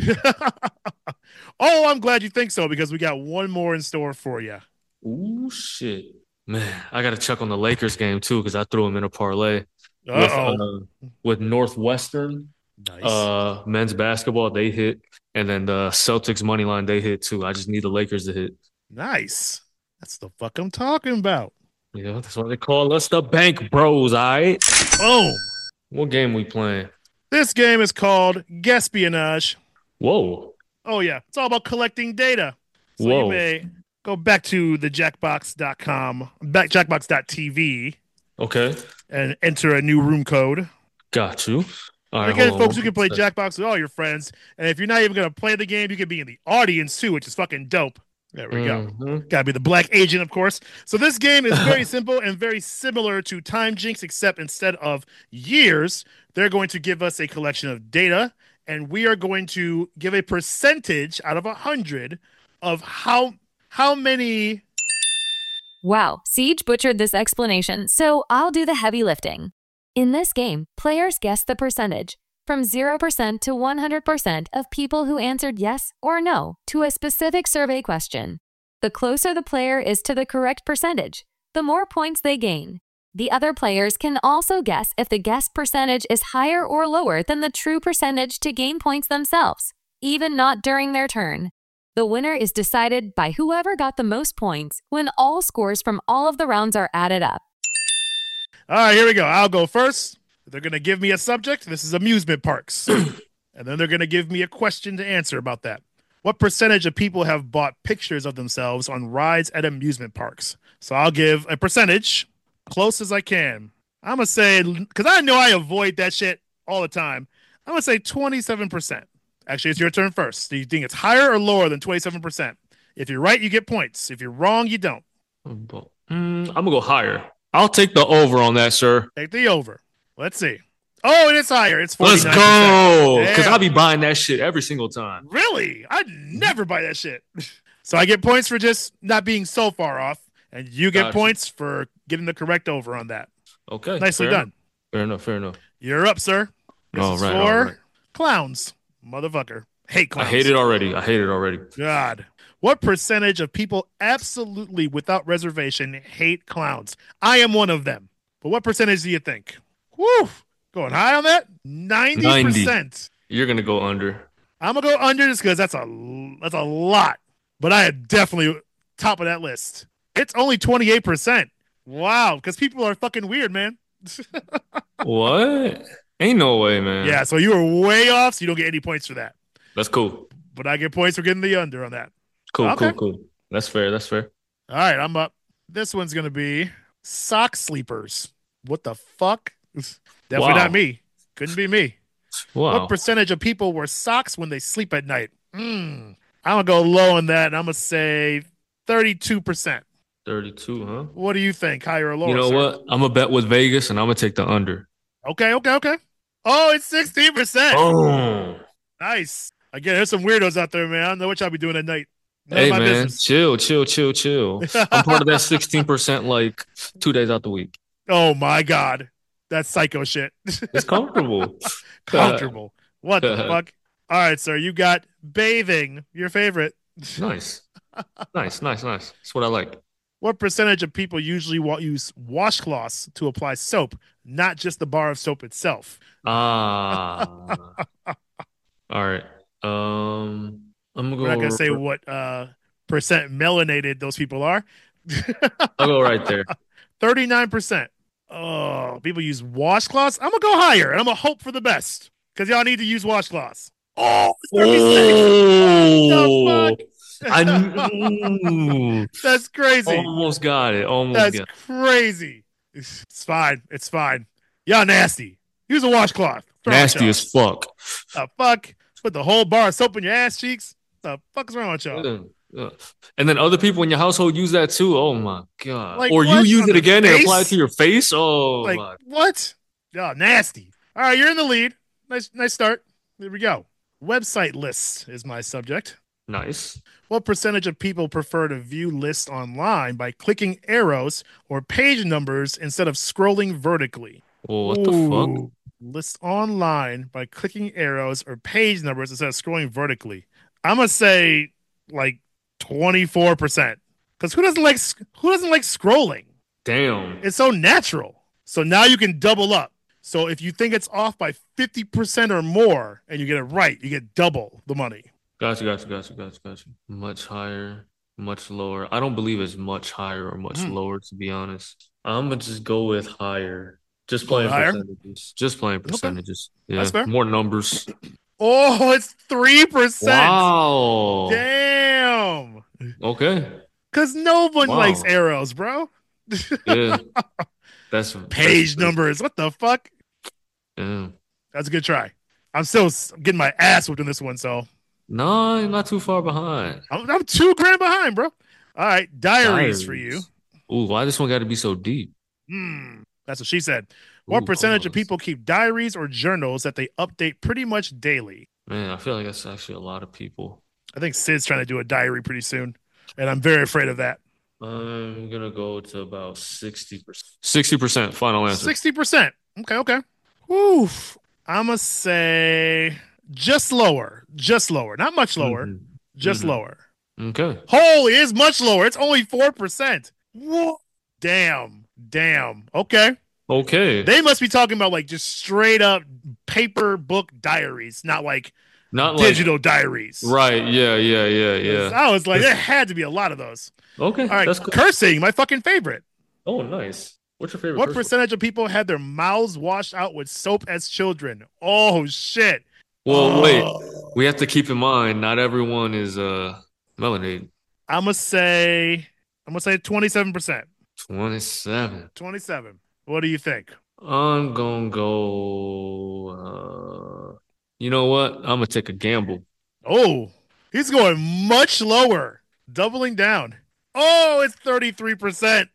Oh, I'm glad you think so because we got one more in store for you. Ooh, shit. Man, I got to check on the Lakers game, too, because I threw them in a parlay with, Uh-oh. uh, with Northwestern. Nice. Uh, men's basketball, they hit. And then the Celtics money line, they hit, too. I just need the Lakers to hit. Nice. That's the fuck I'm talking about. Yeah, that's why they call us the Bank Bros, all right? Boom. What game we playing? This game is called Gaspionage. Whoa. Oh, yeah. It's all about collecting data. So Whoa. you may go back to the jackbox dot com, back jackbox dot t v, Okay. and enter a new room code. Got you. All right, Again, hold on. folks, you can play Jackbox with all your friends. And if you're not even going to play the game, you can be in the audience, too, which is fucking dope. There we go. Mhm. Got to be the black agent, of course. So this game is very simple and very similar to Time Jinx, except instead of years, they're going to give us a collection of data, and we are going to give a percentage out of one hundred of how how many... Wow, Siege butchered this explanation, so I'll do the heavy lifting. In this game, players guess the percentage from zero percent to one hundred percent of people who answered yes or no to a specific survey question. The closer the player is to the correct percentage, the more points they gain. The other players can also guess if the guess percentage is higher or lower than the true percentage to gain points themselves, even not during their turn. The winner is decided by whoever got the most points when all scores from all of the rounds are added up. All right, here we go. I'll go first. They're going to give me a subject. This is amusement parks. And then they're going to give me a question to answer about that. What percentage of people have bought pictures of themselves on rides at amusement parks? So I'll give a percentage, close as I can. I'm going to say, because I know I avoid that shit all the time, I'm going to say twenty-seven percent. Actually, it's your turn first. Do you think it's higher or lower than twenty-seven percent? If you're right, you get points. If you're wrong, you don't. Mm, I'm going to go higher. I'll take the over on that, sir. Take the over. Let's see. Oh, it is higher. It's Let's forty-nine percent. go. Because Damn. I'll be buying that shit every single time. Really? I'd never buy that shit. So I get points for just not being so far off, and you get Gotcha. points for getting the correct over on that. Okay. Nicely fair done. Enough. Fair enough. Fair enough. You're up, sir. This All is right, for all right. clowns. Motherfucker. Hate I clowns. hate it already. I hate it already. God. What percentage of people absolutely without reservation hate clowns? I am one of them. But what percentage do you think? Woo! Going high on that? ninety percent. You're going to go under. I'm going to go under just because that's a, that's a lot. But I am definitely top of that list. It's only twenty-eight percent. Wow. Because people are fucking weird, man. What? Ain't no way, man. Yeah, so you were way off, so you don't get any points for that. That's cool. But I get points for getting the under on that. Cool, Okay. cool, cool. That's fair. That's fair. All right, I'm up. This one's going to be sock sleepers. What the fuck? Definitely Wow. not me. Couldn't be me. Wow. What percentage of people wear socks when they sleep at night? Mm. I'm going to go low on that, and I'm going to say thirty-two percent. thirty-two, huh? What do you think? Higher or lower? You know sir? what? I'm going to bet with Vegas, and I'm going to take the under. Okay, okay, okay. Oh, it's sixteen percent. Oh. Nice. Again, there's some weirdos out there, man. I don't know what y'all be doing at night. None Hey, of my man. business. Chill, chill, chill, chill. I'm part of that sixteen percent like two days out the week. Oh, my God. That's psycho shit. It's comfortable. Comfortable. What the fuck? All right, sir. You got bathing, your favorite. Nice. Nice, nice, nice. That's what I like. What percentage of people usually wa- use washcloths to apply soap, not just the bar of soap itself? Ah. All right. Um, I'm gonna go. We're not going to say what uh, percent melanated those people are. I'll go right there. thirty-nine percent. Oh, people use washcloths? I'm going to go higher, and I'm going to hope for the best. because y'all need to use washcloths. Oh, thirty-six. Oh, I Fuck? knew. That's crazy. Almost got it. Almost That's got it. crazy. It's fine. It's fine. Y'all nasty. Use a washcloth. What's wrong with Nasty y'all? as fuck. The fuck? Put the whole bar of soap in your ass cheeks. The fuck is wrong with y'all? Yeah. Yeah. And then other people in your household use that too. Oh my god! Like or you what? use On it the again and face? apply it to your face. Oh Like my! what? Y'all nasty. All right, you're in the lead. Nice, nice start. There we go. Website lists is my subject. Nice. What percentage of people prefer to view lists online by clicking arrows or page numbers instead of scrolling vertically? Well, what the fuck? Ooh. Lists online by clicking arrows or page numbers instead of scrolling vertically. I'm gonna say like twenty-four percent. Because who doesn't like who doesn't like scrolling? Damn. It's so natural. So now you can double up. So if you think it's off by fifty percent or more and you get it right, you get double the money. Gotcha, gotcha, gotcha, gotcha, gotcha. Much higher, much lower. I don't believe it's much higher or much Mm. lower, to be honest. I'm gonna just go with higher. Just Go playing higher? percentages. Just playing percentages. Yeah, That's fair. more numbers. Oh, it's three percent. Wow. Damn. Okay. Because no one Wow. likes arrows, bro. Yeah. That's Page that's, numbers. What the fuck? Yeah. That's a good try. I'm still s- getting my ass whipped in this one, so No, you're not too far behind. I'm, I'm two grand behind, bro. All right, diaries, for you. Diaries. Ooh, why this one got to be so deep? Hmm. That's what she said. What Ooh, percentage of pause. people keep diaries or journals that they update pretty much daily? Man, I feel like that's actually a lot of people. I think Sid's trying to do a diary pretty soon, and I'm very afraid of that. I'm gonna go to about sixty percent. Sixty percent. Final answer. sixty percent. Okay, okay. Oof. I'm going to say just lower. Just lower. Not much lower. Mhm. Just Mhm. lower. Okay. Holy, it's much lower. It's only four percent. Whoa. Damn. Damn. Okay. Okay. They must be talking about like just straight up paper book diaries, not like Not like digital diaries. right. Yeah. Yeah. Yeah. Yeah. I was like, there had to be a lot of those. Okay. All right. That's cool. Cursing, my fucking favorite. Oh, nice. What's your favorite? What curse word? percentage of people had their mouths washed out with soap as children? Oh, shit. Well, wait. Oh. We have to keep in mind not everyone is uh melanated. I'm going to say, I'm going to say twenty-seven percent. Twenty-seven. twenty-seven. What do you think? I'm gonna go. Uh, you know what? I'm gonna take a gamble. Oh, he's going much lower, doubling down. Oh, it's thirty-three percent.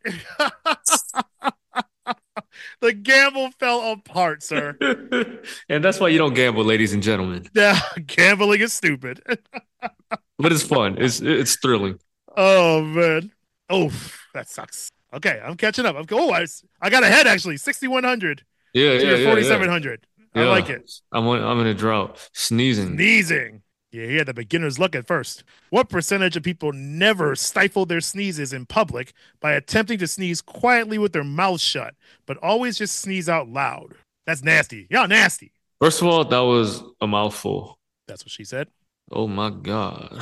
The gamble fell apart, sir. And that's why you don't gamble, ladies and gentlemen. Yeah, gambling is stupid. But it's fun. It's it's thrilling. Oh, man. Oh, that sucks. Okay, I'm catching up. I'm oh, I, I got ahead actually. sixty-one hundred Yeah, to yeah, your yeah, forty-seven yeah. hundred. I Yeah. like it. I'm on, I'm in a drought. Sneezing. Sneezing. Yeah, he had the beginner's luck at first. What percentage of people never stifle their sneezes in public by attempting to sneeze quietly with their mouth shut, but always just sneeze out loud? That's nasty. Y'all nasty. First of all, that was a mouthful. That's what she said. Oh my God.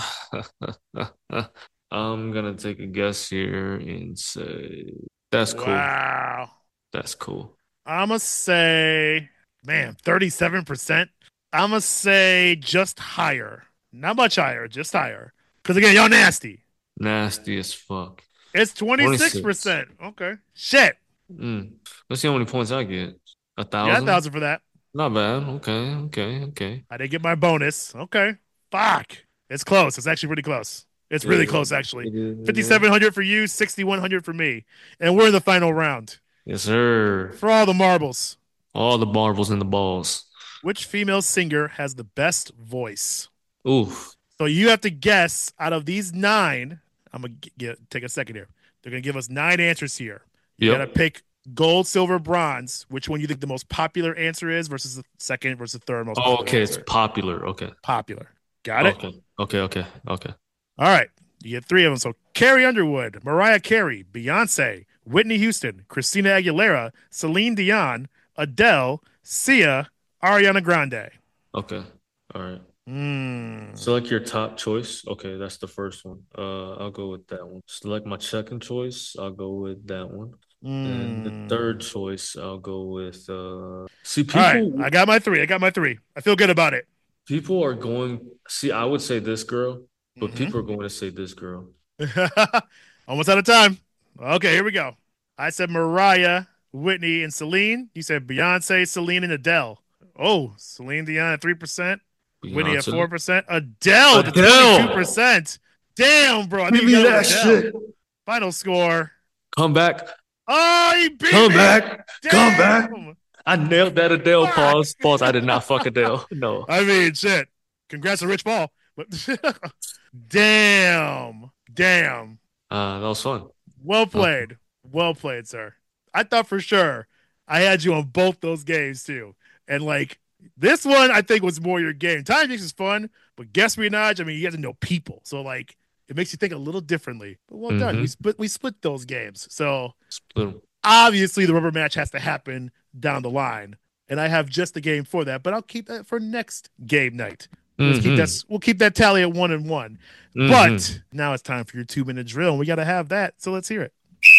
I'm gonna take a guess here and say that's cool. Wow. That's cool. I'm going to say, man, thirty-seven percent. I'm going to say just higher. Not much higher, just higher. Because again, y'all nasty. Nasty as fuck. It's twenty-six percent. Okay. Shit. Mm. Let's see how many points I get. A Yeah, thousand? a thousand for that. Not bad. Okay, okay, okay. I didn't get my bonus. Okay. Fuck. It's close. It's actually pretty close. It's really Yeah, close, actually. it is. fifty-seven hundred for you, sixty-one hundred for me. And we're in the final round. Yes, sir. For all the marbles, All the marbles and the balls. which female singer has the best voice? Oof. So you have to guess out of these nine. I'm going to take a second here. They're going to give us nine answers here. You Yep. got to pick gold, silver, bronze, which one you think the most popular answer is versus the second versus the third most Oh, popular okay, it's answer. popular. Okay. Popular. Got it? Okay. Okay, okay, okay. All right. You get three of them. So Carrie Underwood, Mariah Carey, Beyonce, Whitney Houston, Christina Aguilera, Celine Dion, Adele, Sia, Ariana Grande. Okay. All right. Mm. Select your top choice. Okay, that's the first one. Uh, I'll go with that one. Select my second choice. I'll go with that one. And the Mm. third choice, I'll go with. Uh, see, people. All right, I got my three. I got my three. I feel good about it. People are going. See, I would say this girl, but Mhm. people are going to say this girl. Almost out of time. Okay, here we go. I said Mariah, Whitney, and Celine. You said Beyonce, Celine, and Adele. Oh, Celine Dion at three percent. Whitney at Beyonce. four percent. Adele at Adele. twenty-two percent. Damn, bro. I think Give you me got that Adele. shit. Final score. Come back. Oh, he beat Come me. back. Come back. Damn. I nailed that Adele. Fuck. Pause. Pause. I did not fuck Adele. No. I mean, shit. Congrats to Rich Paul. But damn. Damn. Uh, that was fun. Well played. Well played, sir. I thought for sure I had you on both those games too. And like this one, I think was more your game. Time Jinx is fun, but Guess Menage, I mean, you have to know people. So like it makes you think a little differently. But well done. Mhm. We split we split those games. So Split 'em. obviously the rubber match has to happen down the line. And I have just the game for that, but I'll keep that for next game night. Let's keep Mhm. that we'll keep that tally at one and one. Mhm. But now it's time for your two minute drill, and we gotta have that. So let's hear it.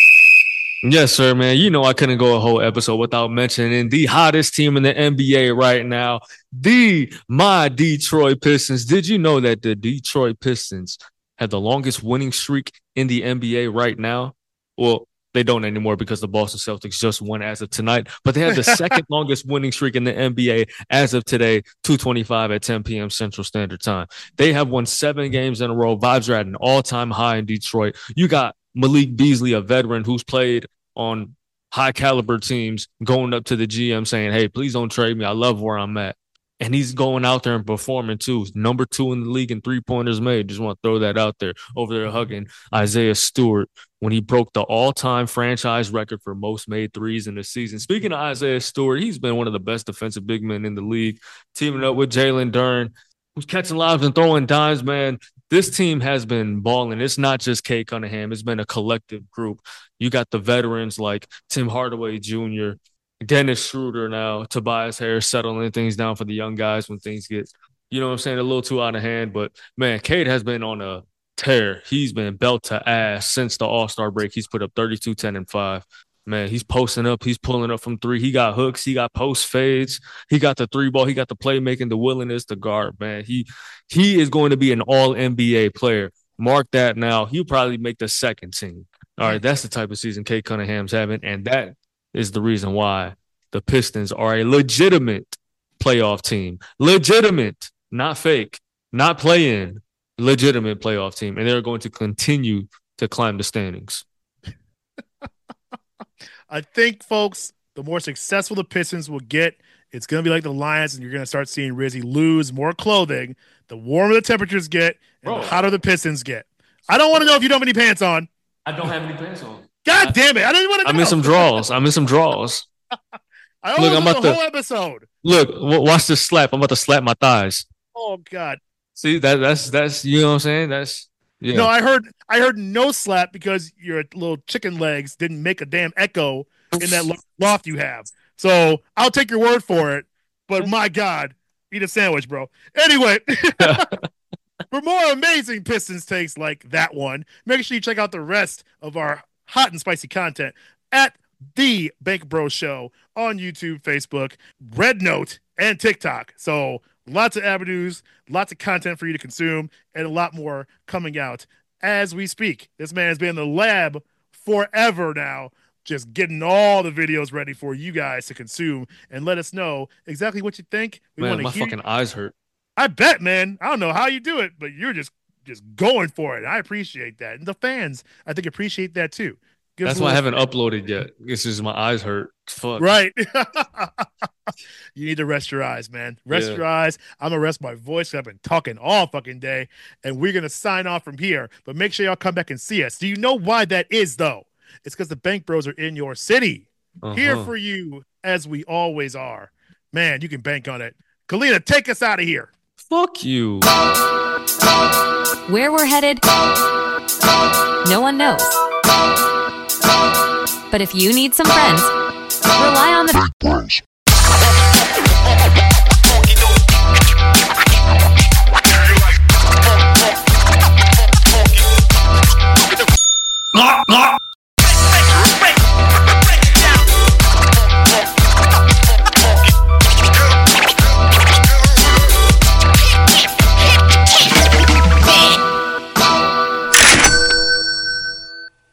Yes, sir, man. You know I couldn't go a whole episode without mentioning the hottest team in the N B A right now, the my Detroit Pistons. Did you know that the Detroit Pistons have the longest winning streak in the N B A right now? Well, they don't anymore because the Boston Celtics just won as of tonight, but they have the second longest winning streak in the N B A as of today, two twenty-five at ten p.m. Central Standard Time. They have won seven games in a row. Vibes are at an all-time high in Detroit. You got Malik Beasley, a veteran who's played on high caliber teams, going up to the G M saying, hey, please don't trade me. I love where I'm at. And he's going out there and performing too. Number two in the league in three-pointers made. Just want to throw that out there. Over there hugging Isaiah Stewart when he broke the all-time franchise record for most made threes in the season. Speaking of Isaiah Stewart, he's been one of the best defensive big men in the league, teaming up with Jalen Duren, who's catching lobs and throwing dimes, man. This team has been balling. It's not just Kay Cunningham. It's been a collective group. You got the veterans like Tim Hardaway Junior, Dennis Schroeder now, Tobias Harris settling things down for the young guys when things get, you know what I'm saying, a little too out of hand. But, man, Cade has been on a tear. He's been belt to ass since the All-Star break. He's put up thirty-two, ten, and five. Man, he's posting up. He's pulling up from three. He got hooks. He got post fades. He got the three ball. He got the playmaking, the willingness to guard, man. He he is going to be an all N B A player. Mark that now. He'll probably make the second team. All right, that's the type of season Kay Cunningham's having, and that is the reason why the Pistons are a legitimate playoff team. Legitimate, not fake, not play-in, legitimate playoff team, and they're going to continue to climb the standings. I think, folks, the more successful the Pistons will get, it's going to be like the Lions, and you're going to start seeing Rizzy lose more clothing. The warmer the temperatures get, and Bro. the hotter the Pistons get. I don't want to know if you don't have any pants on. I don't have any pants on. God I, damn it. I didn't want to know. I'm in some draws. I'm in some draws. I almost Look, I'm the about whole to, episode. Look, w- watch this slap. I'm about to slap my thighs. Oh, God. See, that that's, that's you know what I'm saying? That's, yeah. No, I heard I heard no slap because your little chicken legs didn't make a damn echo in that lo- loft you have. So I'll take your word for it. But my God, eat a sandwich, bro. Anyway, for more amazing Pistons takes like that one, make sure you check out the rest of our hot and spicy content at The Bank Bro Show on YouTube, Facebook, Red Note, and TikTok. So lots of avenues, lots of content for you to consume, and a lot more coming out as we speak. This man has been in the lab forever now, just getting all the videos ready for you guys to consume and let us know exactly what you think. We Man, my hear fucking you. eyes hurt. I bet, man. I don't know how you do it, but you're just just going for it. I appreciate that. And the fans, I think, appreciate that too. Give us That's a why I little- haven't uploaded yet. It's just my eyes hurt. Fuck. Right. You need to rest your eyes, man. Rest Yeah. your eyes. I'm going to rest my voice. I've been talking all fucking day, and we're going to sign off from here. But make sure y'all come back and see us. Do you know why that is, though? It's because the Bank Bros are in your city. Uh-huh. Here for you, as we always are. Man, you can bank on it. Kalina, take us out of here. Fuck you. Where we're headed, no one knows. But if you need some friends, rely on the Bank Bros. Knock, knock.